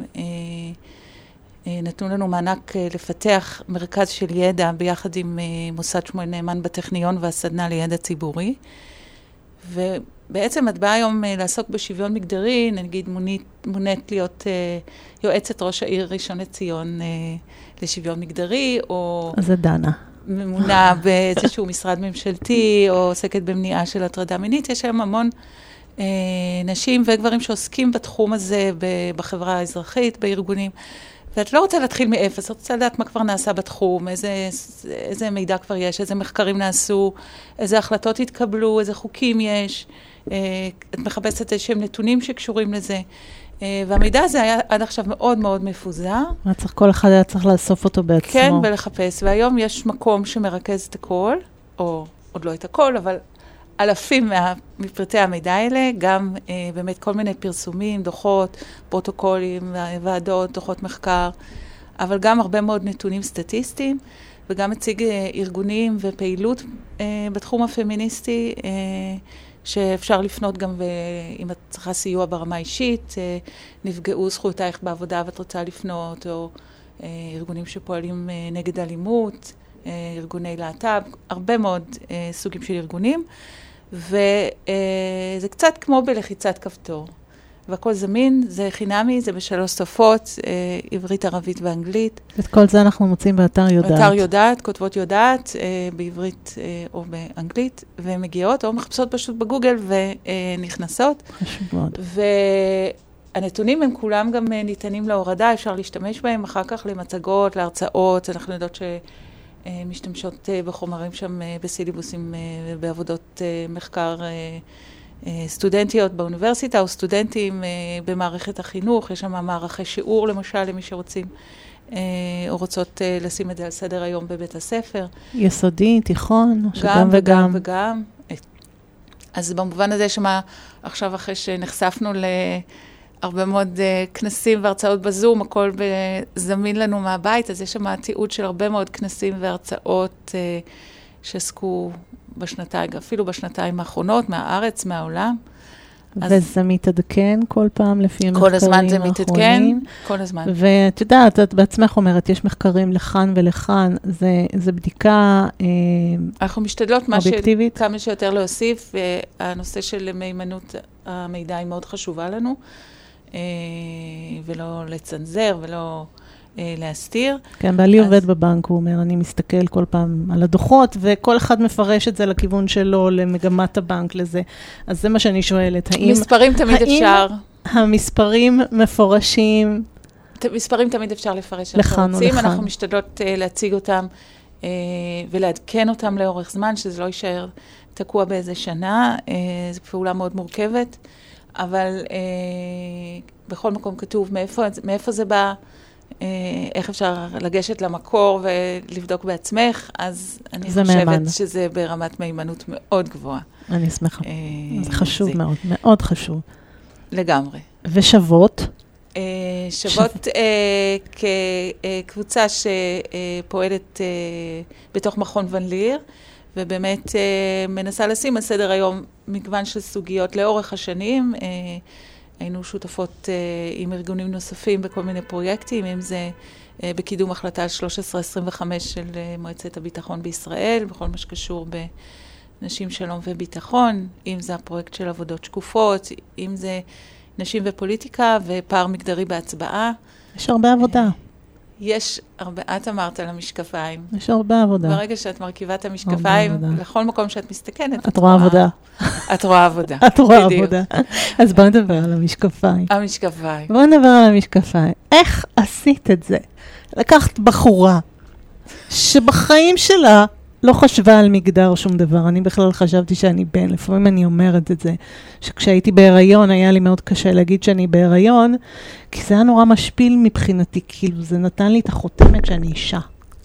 נתנו לנו מענק לפתח מרכז של ידע ביחד עם מוסד שמואל נאמן בטכניון והסדנה לידע ציבורי. ובעצם את באה היום לעסוק בשוויון מגדרי, נגיד מונית, מונית להיות יועצת ראש העיר ראשון לציון לשוויון מגדרי, או... אז זה דנה. ממונה באיזשהו משרד ממשלתי, או עוסקת במניעה של הטרדה מינית. יש היום המון אה, נשים וגברים שעוסקים בתחום הזה בחברה האזרחית, בארגונים. ואת לא רוצה להתחיל מאפס, את רוצה לדעת מה כבר נעשה בתחום, איזה, איזה מידע כבר יש, איזה מחקרים נעשו, איזה החלטות התקבלו, איזה חוקים יש. אה, את מחפשת איזשהם נתונים שקשורים לזה. והמידע הזה היה עד עכשיו מאוד מאוד מפוזר. צריך, כל אחד היה צריך לאסוף אותו בעצמו. כן, ולחפש. והיום יש מקום שמרכז את הכל, או עוד לא את הכל, אבל אלפים מה, מפרטי המידע האלה, גם אה, באמת כל מיני פרסומים, דוחות, פרוטוקולים, ועדות, דוחות מחקר, אבל גם הרבה מאוד נתונים סטטיסטיים, וגם מציג אה, ארגונים ופעילות אה, בתחום הפמיניסטי, אה, שאפשר לפנות גם, אם את צריכה סיוע ברמה אישית, נפגעו זכויותייך בעבודה ואת רוצה לפנות, או ארגונים שפועלים נגד אלימות, ארגוני להט"ב, הרבה מאוד סוגים של ארגונים, וזה קצת כמו בלחיצת כפתור. והכל זמין, זה חינמי, זה בשלוש שפות, עברית, ערבית ואנגלית. את כל זה אנחנו מוצאים באתר יודעת. באתר יודעת, כותבות יודעת, בעברית או באנגלית, ומגיעות או מחפשות פשוט בגוגל ונכנסות. חשוב מאוד. והנתונים הם כולם גם ניתנים להורדה, אפשר להשתמש בהם אחר כך למצגות, להרצאות, אנחנו יודעות שמשתמשות בחומרים שם בסילבוסים, בעבודות מחקר סטודנטיות באוניברסיטה, או סטודנטים במערכת החינוך, יש שם מערכי שיעור למשל, למי שרוצים, או רוצות לשים את זה על סדר היום בבית הספר. יסודי, תיכון, גם וגם וגם. אז במובן הזה שמה, עכשיו אחרי שנחשפנו להרבה מאוד כנסים והרצאות בזום, הכל זמין לנו מהבית, אז יש שם תיעוד של הרבה מאוד כנסים והרצאות שעסקו בשנתיים, אפילו בשנתיים האחרונות, מהארץ, מהעולם. וזה מתעדכן כל פעם לפי המחקרים האחרונים. כל הזמן זה מתעדכן, כל הזמן. ואת יודעת, את בעצמך אומרת, יש מחקרים לכאן ולכאן, זה, זה בדיקה אנחנו משתדלות אובייקטיבית. כמה שיותר להוסיף, והנושא של מהימנות המידע היא מאוד חשובה לנו, ולא לצנזר ולא להסתיר. כן, בעלי עובד בבנק, הוא אומר, אני מסתכל כל פעם על הדוחות, וכל אחד מפרש את זה לכיוון שלו, למגמת הבנק, לזה. אז זה מה שאני שואלת. האם, מספרים תמיד אפשר. המספרים מפורשים? מספרים תמיד אפשר לפרש. לכאן או לכאן. אנחנו משתדלות להציג אותם, ולעדכן אותם לאורך זמן, שזה לא יישאר תקוע באיזה שנה. זו פעולה מאוד מורכבת, אבל בכל מקום כתוב מאיפה, מאיפה זה בא, איך אפשר לגשת למקור ולבדוק בעצמך, אז אני חושבת מהימן. שזה ברמת מהימנות מאוד גבוהה. אני שמחה. זה חשוב זה... מאוד, מאוד חשוב. לגמרי. ושוות? אה, שוות אה, כקבוצה שפועלת אה, בתוך מכון ון ליר, ובאמת אה, מנסה לשים על סדר היום מגוון של סוגיות לאורך השנים. אה, היינו שותפות אה, עם ארגונים נוספים בכל מיני פרויקטים, אם זה אה, בקידום החלטה שלוש עשרה עשרים וחמש של אה, מועצת הביטחון בישראל, בכל מה שקשור בנשים שלום וביטחון, אם זה הפרויקט של עבודות שקופות, אם זה נשים ופוליטיקה ופער מגדרי בהצבעה. יש הרבה עבודה. אה, יש הרבה, את אמרת על המשקפיים. יש הרבה עבודה. ברגע שאת מרכיבה את המשקפיים, לכל מקום שאת מסתכנת, את רואה עבודה. את רואה עבודה. את רואה עבודה. אז בואו נדבר על המשקפיים. המשקפיים. בואו נדבר על המשקפיים. איך עשית את זה? לקחת בחורה שבחיים שלה לא חשבה על מגדר שום דבר. אני בכלל חשבתי שאני בן. לפעמים אני אומרת את זה. שכשהייתי בהיריון, היה לי מאוד קשה להגיד שאני בהיריון, כי זה היה נורא משפיל מבחינתי. כאילו, זה נתן לי את החותמת שאני אישה.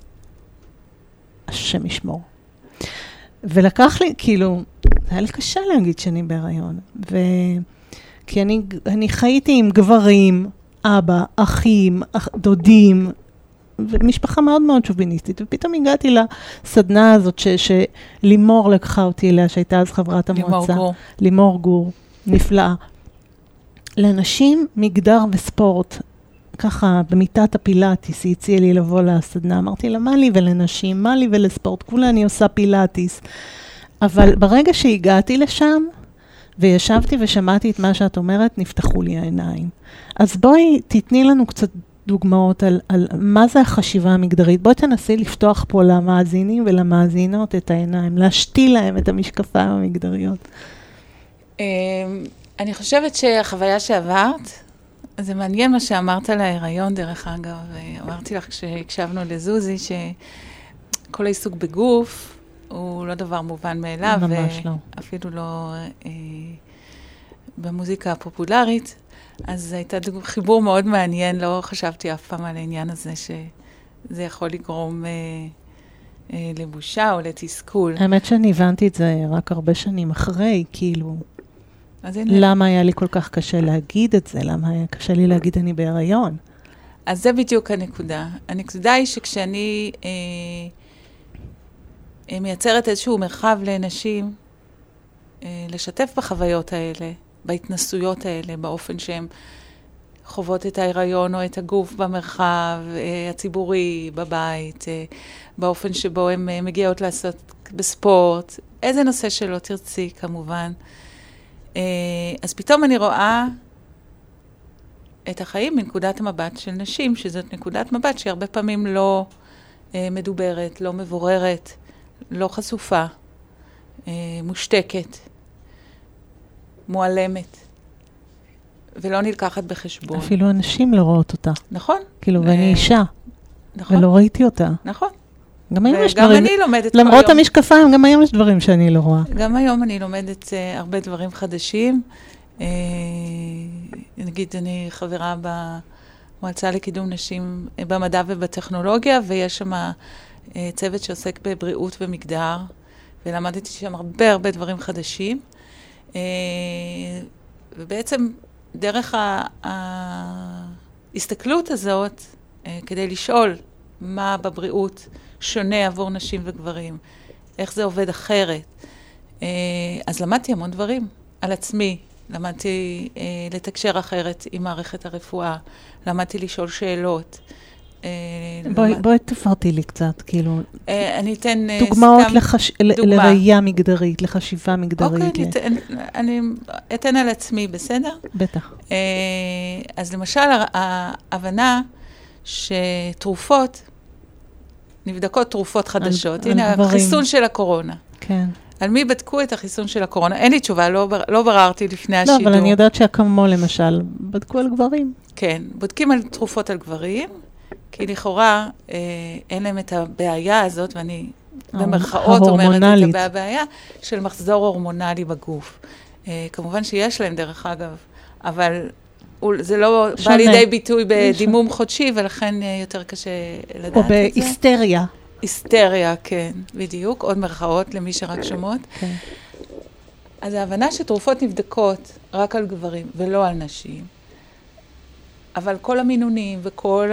השם ישמור. ולקח לי, כאילו, זה היה לי קשה להגיד שאני בהיריון. ו... כי אני, אני חייתי עם גברים, אבא, אחים, אח, דודים, ומשפחה מאוד מאוד שוביניסטית, ופתאום הגעתי לסדנה הזאת ש, שלימור לקחה אותי אליה, שהייתה אז חברת המועצה. לימור גור. לימור גור, נפלאה. לנשים, מגדר וספורט, ככה במיטת הפילאטיס, היא הציעה לי לבוא לסדנה, אמרתי לה, מה לי ולנשים, מה לי ולספורט, כולה אני עושה פילאטיס. אבל ברגע שהגעתי לשם, וישבתי ושמעתי את מה שאת אומרת, נפתחו לי העיניים. אז בואי, תתני לנו קצת דוגמאות על, על מה זה החשיבה המגדרית. בואי תנסי לפתוח פה למאזינים ולמאזינות את העיניים, להשתיל להם את המשקפיים המגדריות. אני חושבת שהחוויה שעברת, זה מעניין מה שאמרת על ההיריון, דרך אגב. אמרתי לך כשהקשבנו לזוזי, שכל העיסוק בגוף הוא לא דבר מובן מאליו. ממש לא. אפילו לא אה, במוזיקה הפופולרית. אז הייתה חיבור מאוד מעניין, לא חשבתי אף פעם על העניין הזה, שזה יכול לגרום אה, אה, לבושה או לתסכול. האמת שאני הבנתי את זה רק הרבה שנים אחרי, כאילו, למה היה לי כל כך קשה להגיד את זה? למה היה קשה לי להגיד אני בהיריון? אז זה בדיוק הנקודה. הנקודה היא שכשאני אה, אה, מייצרת איזשהו מרחב לאנשים, אה, לשתף בחוויות האלה, בהתנסויות האלה, באופן שהם חוות את ההיריון או את הגוף במרחב אה, הציבורי, בבית, אה, באופן שבו הם אה, מגיעות לעשות בספורט, איזה נושא שלא תרצי כמובן. אה, אז פתאום אני רואה את החיים מנקודת המבט של נשים, שזאת נקודת מבט שהיא הרבה פעמים לא אה, מדוברת, לא מבוררת, לא חשופה, אה, מושתקת. מועלמת, ולא נלקחת בחשבון. אפילו אנשים לא רואות אותה. נכון. כאילו, ואני אישה. נכון. ולא ראיתי אותה. נכון. גם היום יש וגם דברים, אני לומדת כל למרות יום. המשקפיים, גם היום יש דברים שאני לא רואה. גם היום אני לומדת uh, הרבה דברים חדשים. Uh, נגיד, אני חברה במועצה לקידום נשים uh, במדע ובטכנולוגיה, ויש שם uh, צוות שעוסק בבריאות ומגדר, ולמדתי שם הרבה הרבה דברים חדשים. Uh, ובעצם דרך ההסתכלות הזאת, uh, כדי לשאול מה בבריאות שונה עבור נשים וגברים, איך זה עובד אחרת. Uh, אז למדתי המון דברים על עצמי, למדתי uh, לתקשר אחרת עם מערכת הרפואה, למדתי לשאול שאלות. Uh, בואי, למד... בואי תפרטי לי קצת, כאילו, uh, אני אתן uh, דוגמאות סתם לחש... דוגמה. לראייה מגדרית, לחשיבה מגדרית. אוקיי, okay, ל... אני אתן על עצמי, בסדר? בטח. Uh, אז למשל, ההבנה שתרופות, נבדקות תרופות חדשות. על, הנה, על החיסון של הקורונה. כן. על מי בדקו את החיסון של הקורונה? אין לי תשובה, לא, לא בררתי לפני השידור. לא, אבל אני יודעת שהקמו למשל, בדקו על גברים. כן, בודקים על תרופות על גברים, כי לכאורה אה, אין להם את הבעיה הזאת, ואני במרכאות אומרת את הבעיה, של מחזור הורמונלי בגוף. אה, כמובן שיש להם דרך אגב, אבל זה לא בא לידי ביטוי בדימום חודשי, ולכן יותר קשה לדעת את זה. או בהיסטריה. היסטריה, כן, בדיוק. עוד מרכאות למי שרק שמות. כן. אז ההבנה שתרופות נבדקות רק על גברים ולא על נשים, אבל כל המינונים וכל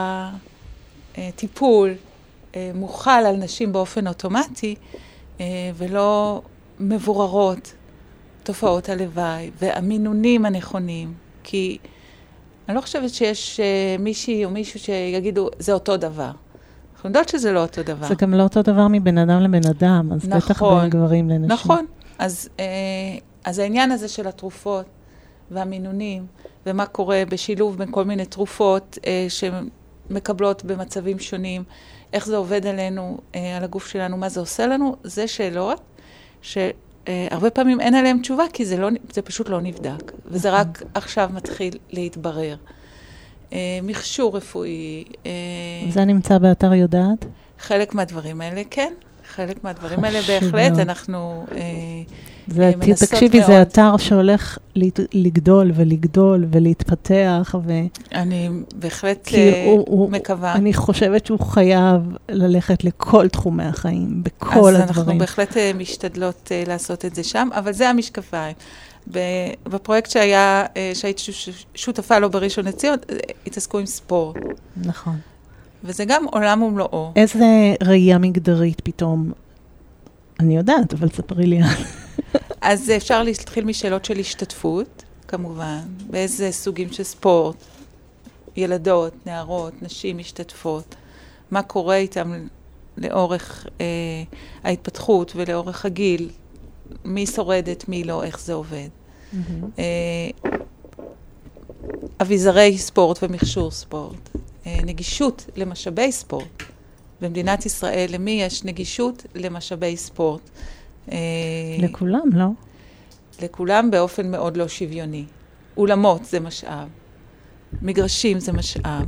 הטיפול מוכל על נשים באופן אוטומטי, ולא מבוררות תופעות הלוואי והמינונים הנכונים, כי אני לא חושבת שיש מישהי או מישהו שיגידו, זה אותו דבר. אנחנו יודעות שזה לא אותו דבר. זה גם לא אותו דבר מבן אדם לבן אדם, אז נכון, בטח בין גברים לנשים. נכון, אז, אז העניין הזה של התרופות והמינונים, ומה קורה בשילוב בין כל מיני תרופות שמקבלות במצבים שונים, איך זה עובד עלינו, על הגוף שלנו, מה זה עושה לנו, זה שאלות שהרבה פעמים אין עליהן תשובה, כי זה, לא, זה פשוט לא נבדק, וזה רק עכשיו מתחיל להתברר. מכשור רפואי. זה נמצא באתר יודעת? חלק מהדברים האלה, כן. חלק מהדברים האלה בהחלט, אנחנו זה, תקשיבי, מאוד. זה אתר שהולך לגדול ולגדול ולהתפתח. ו... אני בהחלט הוא, הוא, מקווה. אני חושבת שהוא חייב ללכת לכל תחומי החיים, בכל אז הדברים. אז אנחנו בהחלט משתדלות לעשות את זה שם, אבל זה המשקפיים. בפרויקט שהיה, שהיית שותפה לו בראשון לציון, התעסקו עם ספורט. נכון. וזה גם עולם ומלואו. איזה ראייה מגדרית פתאום? אני יודעת, אבל ספרי לי. אז אפשר להתחיל משאלות של השתתפות, כמובן. באיזה סוגים של ספורט, ילדות, נערות, נשים משתתפות. מה קורה איתם לאורך אה, ההתפתחות ולאורך הגיל. מי שורדת, מי לא, איך זה עובד. Mm-hmm. אה, אביזרי ספורט ומכשור ספורט. אה, נגישות למשאבי ספורט. במדינת ישראל, למי יש נגישות למשאבי ספורט? לכולם, לא? לכולם באופן מאוד לא שוויוני. אולמות זה משאב. מגרשים זה משאב.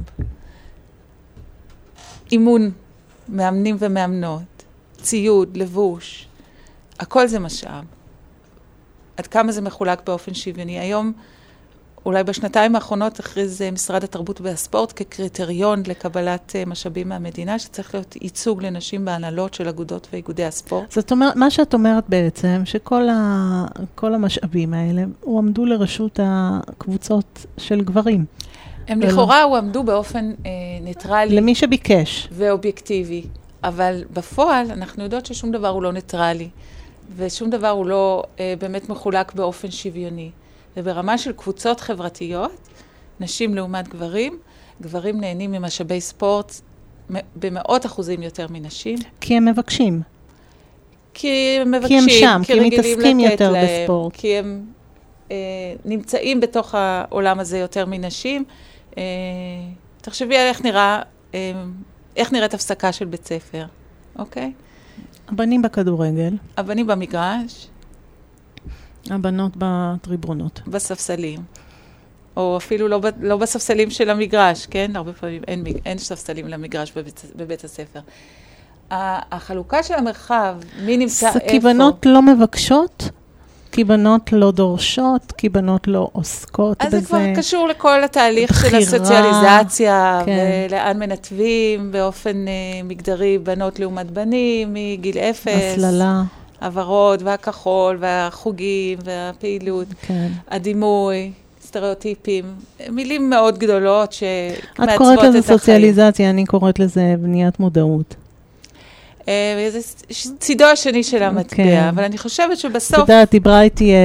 אימון, מאמנים ומאמנות. ציוד, לבוש. הכל זה משאב. עד כמה זה מחולק באופן שוויוני. היום, אולי בשנתיים האחרונות הכריז משרד התרבות והספורט כקריטריון לקבלת משאבים מהמדינה, שצריך להיות ייצוג לנשים בהנהלות של אגודות ואיגודי הספורט. זאת אומרת, מה שאת אומרת בעצם, שכל ה, כל המשאבים האלה הועמדו לרשות הקבוצות של גברים. הם לכאורה הועמדו באופן אה, ניטרלי. למי שביקש. ואובייקטיבי. אבל בפועל אנחנו יודעות ששום דבר הוא לא ניטרלי, ושום דבר הוא לא אה, באמת מחולק באופן שוויוני. וברמה של קבוצות חברתיות, נשים לעומת גברים, גברים נהנים ממשאבי ספורט במאות אחוזים יותר מנשים. כי הם מבקשים. כי הם מבקשים. כי הם שם, כי הם מתעסקים יותר להם, בספורט. כי הם אה, נמצאים בתוך העולם הזה יותר מנשים. אה, תחשבי על איך נראה, אה, איך נראית הפסקה של בית ספר, אוקיי? הבנים בכדורגל. הבנים במגרש. הבנות בטריבונות. בספסלים. או אפילו לא, לא בספסלים של המגרש, כן? הרבה פעמים אין, אין ספסלים למגרש בבית, בבית הספר. החלוקה של המרחב, מי נמצא איפה? כי בנות לא מבקשות, כי בנות לא דורשות, כי בנות לא עוסקות אז בזה. אז זה כבר קשור לכל התהליך בחירה, של הסוציאליזציה, כן. ולאן מנתבים באופן uh, מגדרי, בנות לעומת בנים, מגיל אפס. הסללה. הוורוד והכחול והחוגים והפעילות, כן. הדימוי, סטריאוטיפים, מילים מאוד גדולות שמעצבות את החיים. את קוראת לזה סוציאליזציה, אני קוראת לזה בניית מודעות. זה צידו השני של המטבע, כן. אבל אני חושבת שבסוף... אתה יודעת, דיברה איתי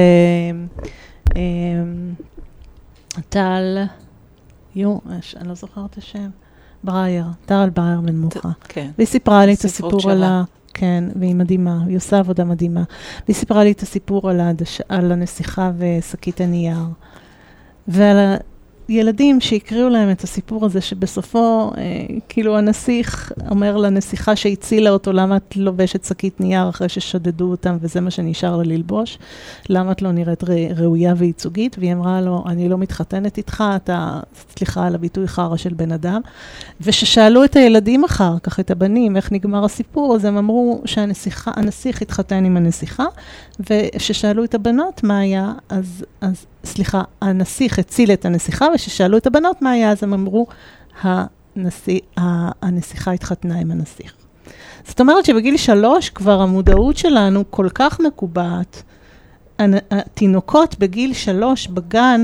טל, יו, אני לא זוכרת השם, ברייר, טל ברייר בן מוחה. כן. והיא סיפרה לי את הסיפור על ה... כן, והיא מדהימה, היא עושה עבודה מדהימה. והיא סיפרה לי את הסיפור על, הדש... על הנסיכה ושקית הנייר. ועל הילדים שהקריאו להם את הסיפור הזה, שבסופו, אה, כאילו הנסיך אומר לנסיכה שהצילה אותו, למה את לובשת שקית נייר אחרי ששדדו אותם, וזה מה שנשאר לה ללבוש? למה את לא נראית ראויה וייצוגית? והיא אמרה לו, אני לא מתחתנת איתך, אתה, סליחה על הביטוי חרה של בן אדם. וששאלו את הילדים אחר כך, את הבנים, איך נגמר הסיפור, אז הם אמרו שהנסיכה, הנסיך התחתן עם הנסיכה, וששאלו את הבנות מה היה, אז, אז סליחה, הנסיך הציל את הנסיכה, וששאלו את הבנות מה היה, אז הם אמרו, הנסיך, הנסיכה התחתנה עם הנסיך. זאת אומרת שבגיל שלוש כבר המודעות שלנו כל כך מקובעת, התינוקות בגיל שלוש בגן,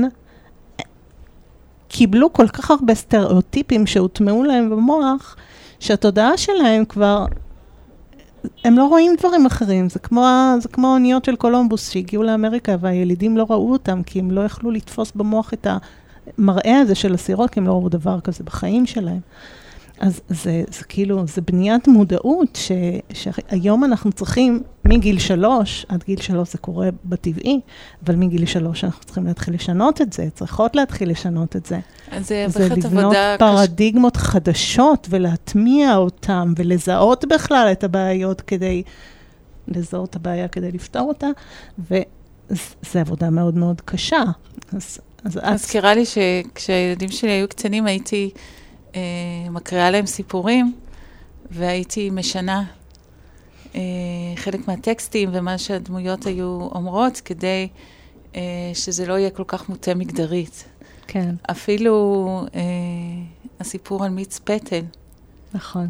קיבלו כל כך הרבה סטריאוטיפים שהוטמעו להם במוח, שהתודעה שלהם כבר, הם לא רואים דברים אחרים. זה כמו, זה כמו האוניות של קולומבוס שהגיעו לאמריקה, והילידים לא ראו אותם, כי הם לא יכלו לתפוס במוח את המראה הזה של הסירות, כי הם לא ראו דבר כזה בחיים שלהם. אז זה, זה כאילו, זה בניית מודעות ש, שהיום אנחנו צריכים, מגיל שלוש, עד גיל שלוש זה קורה בטבעי, אבל מגיל שלוש אנחנו צריכים להתחיל לשנות את זה, צריכות להתחיל לשנות את זה. אז זה, זה לבנות פרדיגמות קש... חדשות ולהטמיע אותם, ולזהות בכלל את הבעיות כדי, לזהות את הבעיה כדי לפתור אותה, וזה עבודה מאוד מאוד קשה. אז, אז מזכירה לי שכשהילדים שלי היו קטנים, הייתי מקריאה להם סיפורים, והייתי משנה חלק מהטקסטים ומה שהדמויות היו אומרות, כדי שזה לא יהיה כל כך מוטה מגדרית. כן. אפילו הסיפור על מיץ פטל. נכון.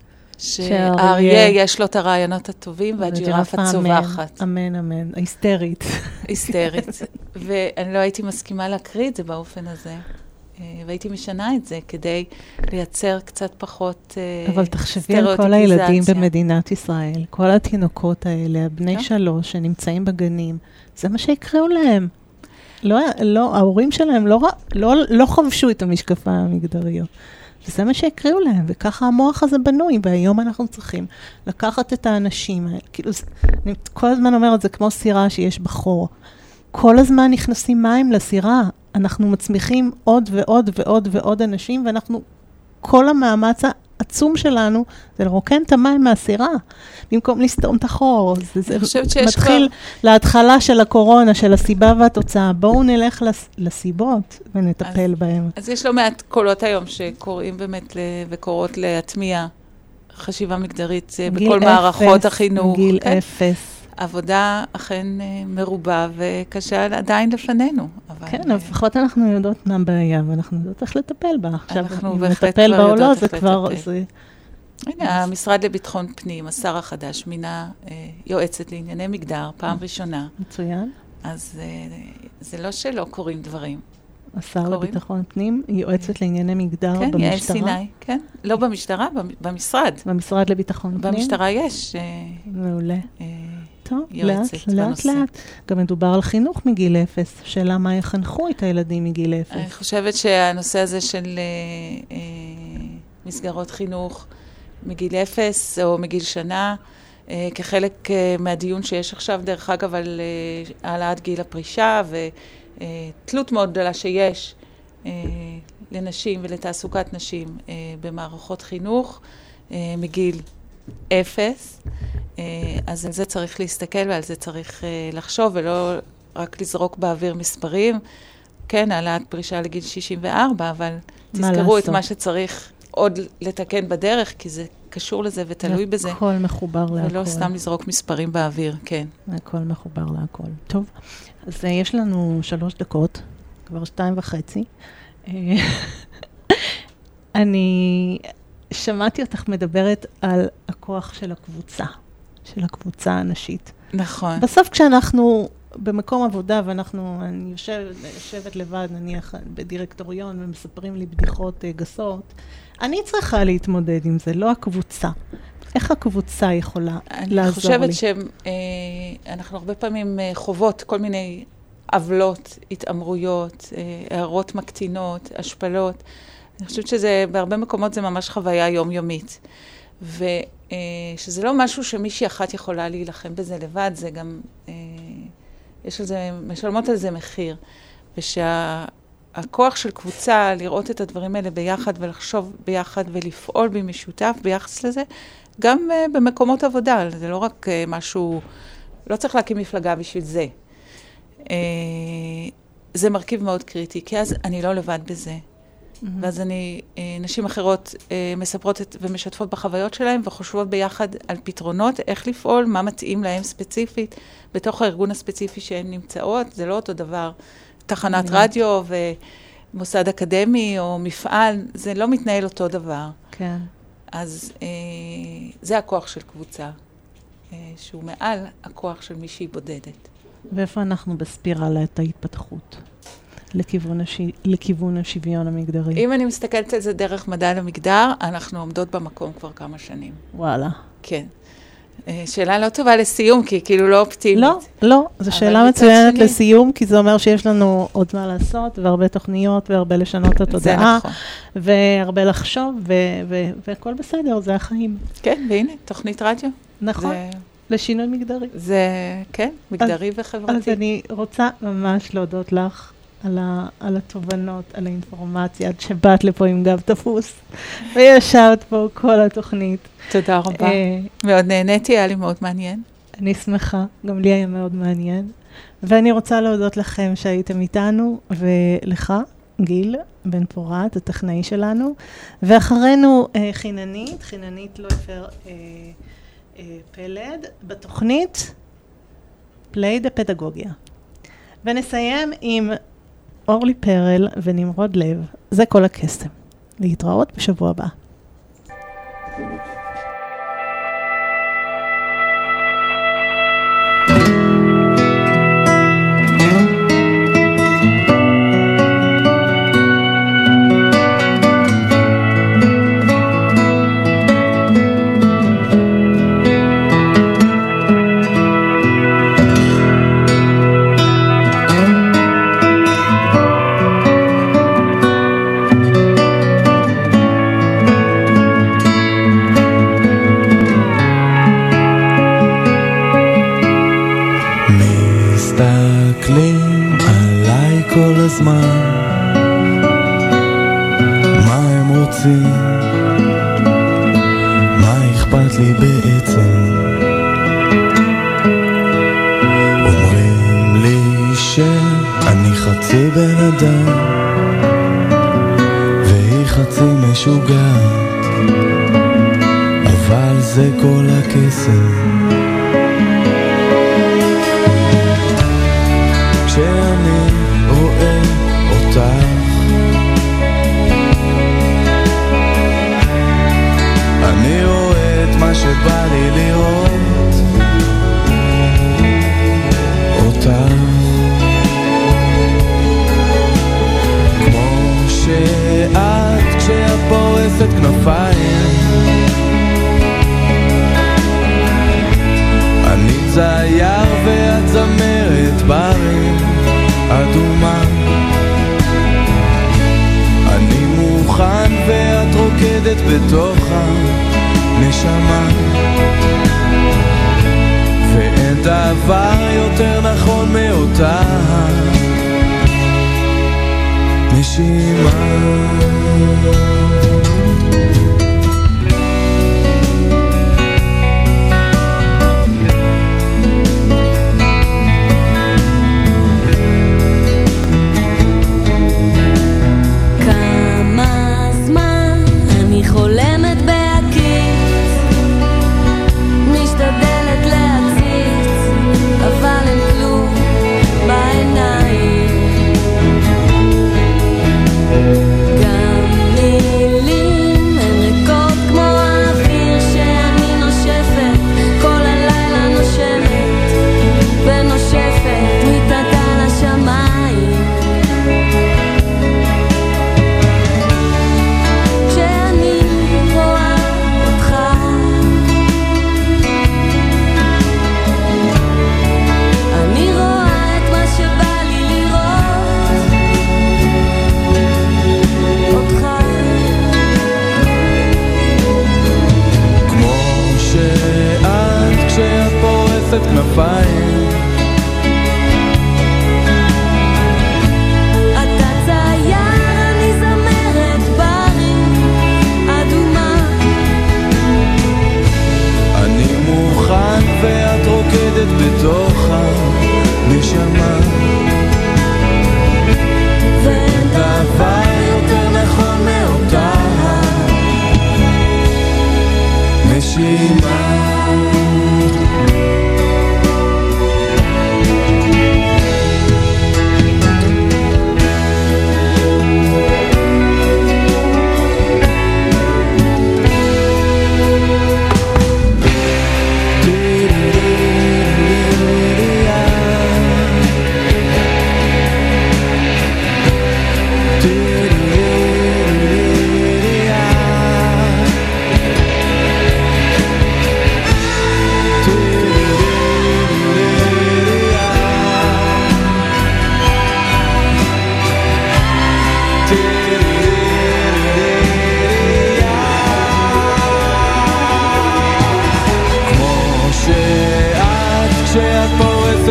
שהאריה יש לו את הרעיונות הטובים, והג'ירפה צווחת. אמן, אמן. היסטרית. היסטרית. ואני לא הייתי מסכימה להקריא את זה באופן הזה. והייתי משנה את זה כדי לייצר קצת פחות סטריאוטיפיזציה. אבל תחשבי על כל הילדים במדינת ישראל, כל התינוקות האלה, הבני שלוש שנמצאים בגנים, זה מה שיקראו להם. לא, לא, ההורים שלהם לא, לא, לא חבשו את המשקפיים המגדריות. וזה מה שיקראו להם, וככה המוח הזה בנוי, והיום אנחנו צריכים לקחת את האנשים, כאילו, אני כל הזמן אומרת, זה כמו סירה שיש בחור. כל הזמן נכנסים מים לסירה, אנחנו מצמיחים עוד ועוד ועוד ועוד אנשים, ואנחנו, כל המאמץ העצום שלנו, זה לרוקן את המים מהסירה, במקום לסתום את החור. זה, זה מתחיל כבר... להתחלה של הקורונה, של הסיבה והתוצאה. בואו נלך לס... לסיבות ונטפל אז, בהם. אז יש לא מעט קולות היום שקוראים באמת ל... וקורות להטמיע חשיבה מגדרית בכל אפס, מערכות החינוך. גיל כן? אפס. עבודה אכן מרובה וקשה עדיין לפנינו. אבל כן, לפחות אנחנו יודעות מה הבעיה, ואנחנו יודעות איך לטפל בה. עכשיו, אנחנו אם בהחלט לטפל כבר בה או לא, יודעות זה איך כבר... לטפל. זה... הנה, המשרד לביטחון פנים, השר החדש, מינה אה, יועצת לענייני מגדר, פעם ראשונה. מצוין. אז אה, זה לא שלא קוראים דברים. השר לביטחון פנים, יועצת לענייני מגדר כן, במשטרה. יעל סיני, כן. לא במשטרה, במשרד. במשרד לביטחון פנים. במשטרה יש. מעולה. אה, טוב, לאט, לאט, לאט. גם מדובר על חינוך מגיל אפס. שאלה מה יחנכו את הילדים מגיל אפס. אני חושבת שהנושא הזה של אה, אה, מסגרות חינוך מגיל אפס או מגיל שנה, אה, כחלק אה, מהדיון שיש עכשיו, דרך אגב, על אה, העלאת גיל הפרישה, ותלות אה, מאוד גדולה שיש אה, לנשים ולתעסוקת נשים אה, במערכות חינוך אה, מגיל אפס. אז על זה צריך להסתכל ועל זה צריך לחשוב, ולא רק לזרוק באוויר מספרים. כן, העלאת פרישה לגיל שישים וארבע, אבל תזכרו את מה שצריך עוד לתקן בדרך, כי זה קשור לזה ותלוי בזה. הכל מחובר להכל. ולא סתם לזרוק מספרים באוויר, כן. הכל מחובר להכל. טוב, אז יש לנו שלוש דקות, כבר שתיים וחצי. אני שמעתי אותך מדברת על הכוח של הקבוצה. של הקבוצה הנשית. נכון. בסוף כשאנחנו במקום עבודה, ואנחנו, אני יושבת, יושבת לבד, נניח, בדירקטוריון, ומספרים לי בדיחות גסות, אני צריכה להתמודד עם זה, לא הקבוצה. איך הקבוצה יכולה לעזור לי? אני חושבת שאנחנו הרבה פעמים חוות כל מיני עוולות, התאמרויות, הערות מקטינות, השפלות. אני חושבת שזה, בהרבה מקומות זה ממש חוויה יומיומית. ו... שזה לא משהו שמישהי אחת יכולה להילחם בזה לבד, זה גם, יש על זה, משלמות על זה מחיר. ושהכוח של קבוצה, לראות את הדברים האלה ביחד ולחשוב ביחד ולפעול במשותף ביחס לזה, גם במקומות עבודה, זה לא רק משהו, לא צריך להקים מפלגה בשביל זה. זה מרכיב מאוד קריטי, כי אז אני לא לבד בזה. ואז אני, נשים אחרות מספרות ומשתפות בחוויות שלהם, וחושבות ביחד על פתרונות, איך לפעול, מה מתאים להם ספציפית, בתוך הארגון הספציפי שהן נמצאות. זה לא אותו דבר, תחנת רדיו ומוסד אקדמי או מפעל, זה לא מתנהל אותו דבר. כן. אז זה הכוח של קבוצה, שהוא מעל הכוח של מישהי בודדת. ואיפה אנחנו בספירלת ההתפתחות לכיוון, הש... לכיוון השוויון המגדרי? אם אני מסתכלת על זה דרך מדע למגדר, אנחנו עומדות במקום כבר כמה שנים. וואלה. כן. שאלה לא טובה לסיום, כי היא כאילו לא אופטימית. לא, לא, זו שאלה מצוינת שני... לסיום, כי זה אומר שיש לנו עוד מה לעשות, והרבה תוכניות, והרבה לשנות את התודעה, נכון. והרבה לחשוב, ו- ו- והכל בסדר, זה החיים. כן, והנה, תוכנית רדיו. נכון, זה... לשינוי מגדרי. זה, כן, מגדרי אז, וחברתי. אז אני רוצה ממש להודות לך על, ה- על התובנות, על האינפורמציה, עד שבאת לפה עם גב תפוס, וישבת פה כל התוכנית. תודה רבה. מאוד נהניתי, היה לי מאוד מעניין. אני שמחה, גם לי היה מאוד מעניין. ואני רוצה להודות לכם שהייתם איתנו, ולך, גיל בן פורת, הטכנאי שלנו. ואחרינו חיננית, חיננית לא יפר פלד, בתוכנית פלייד הפדגוגיה. ונסיים עם אורלי פרל ונמרוד לב. זה כל הקסם. להתראות בשבוע הבא.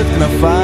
כנפיים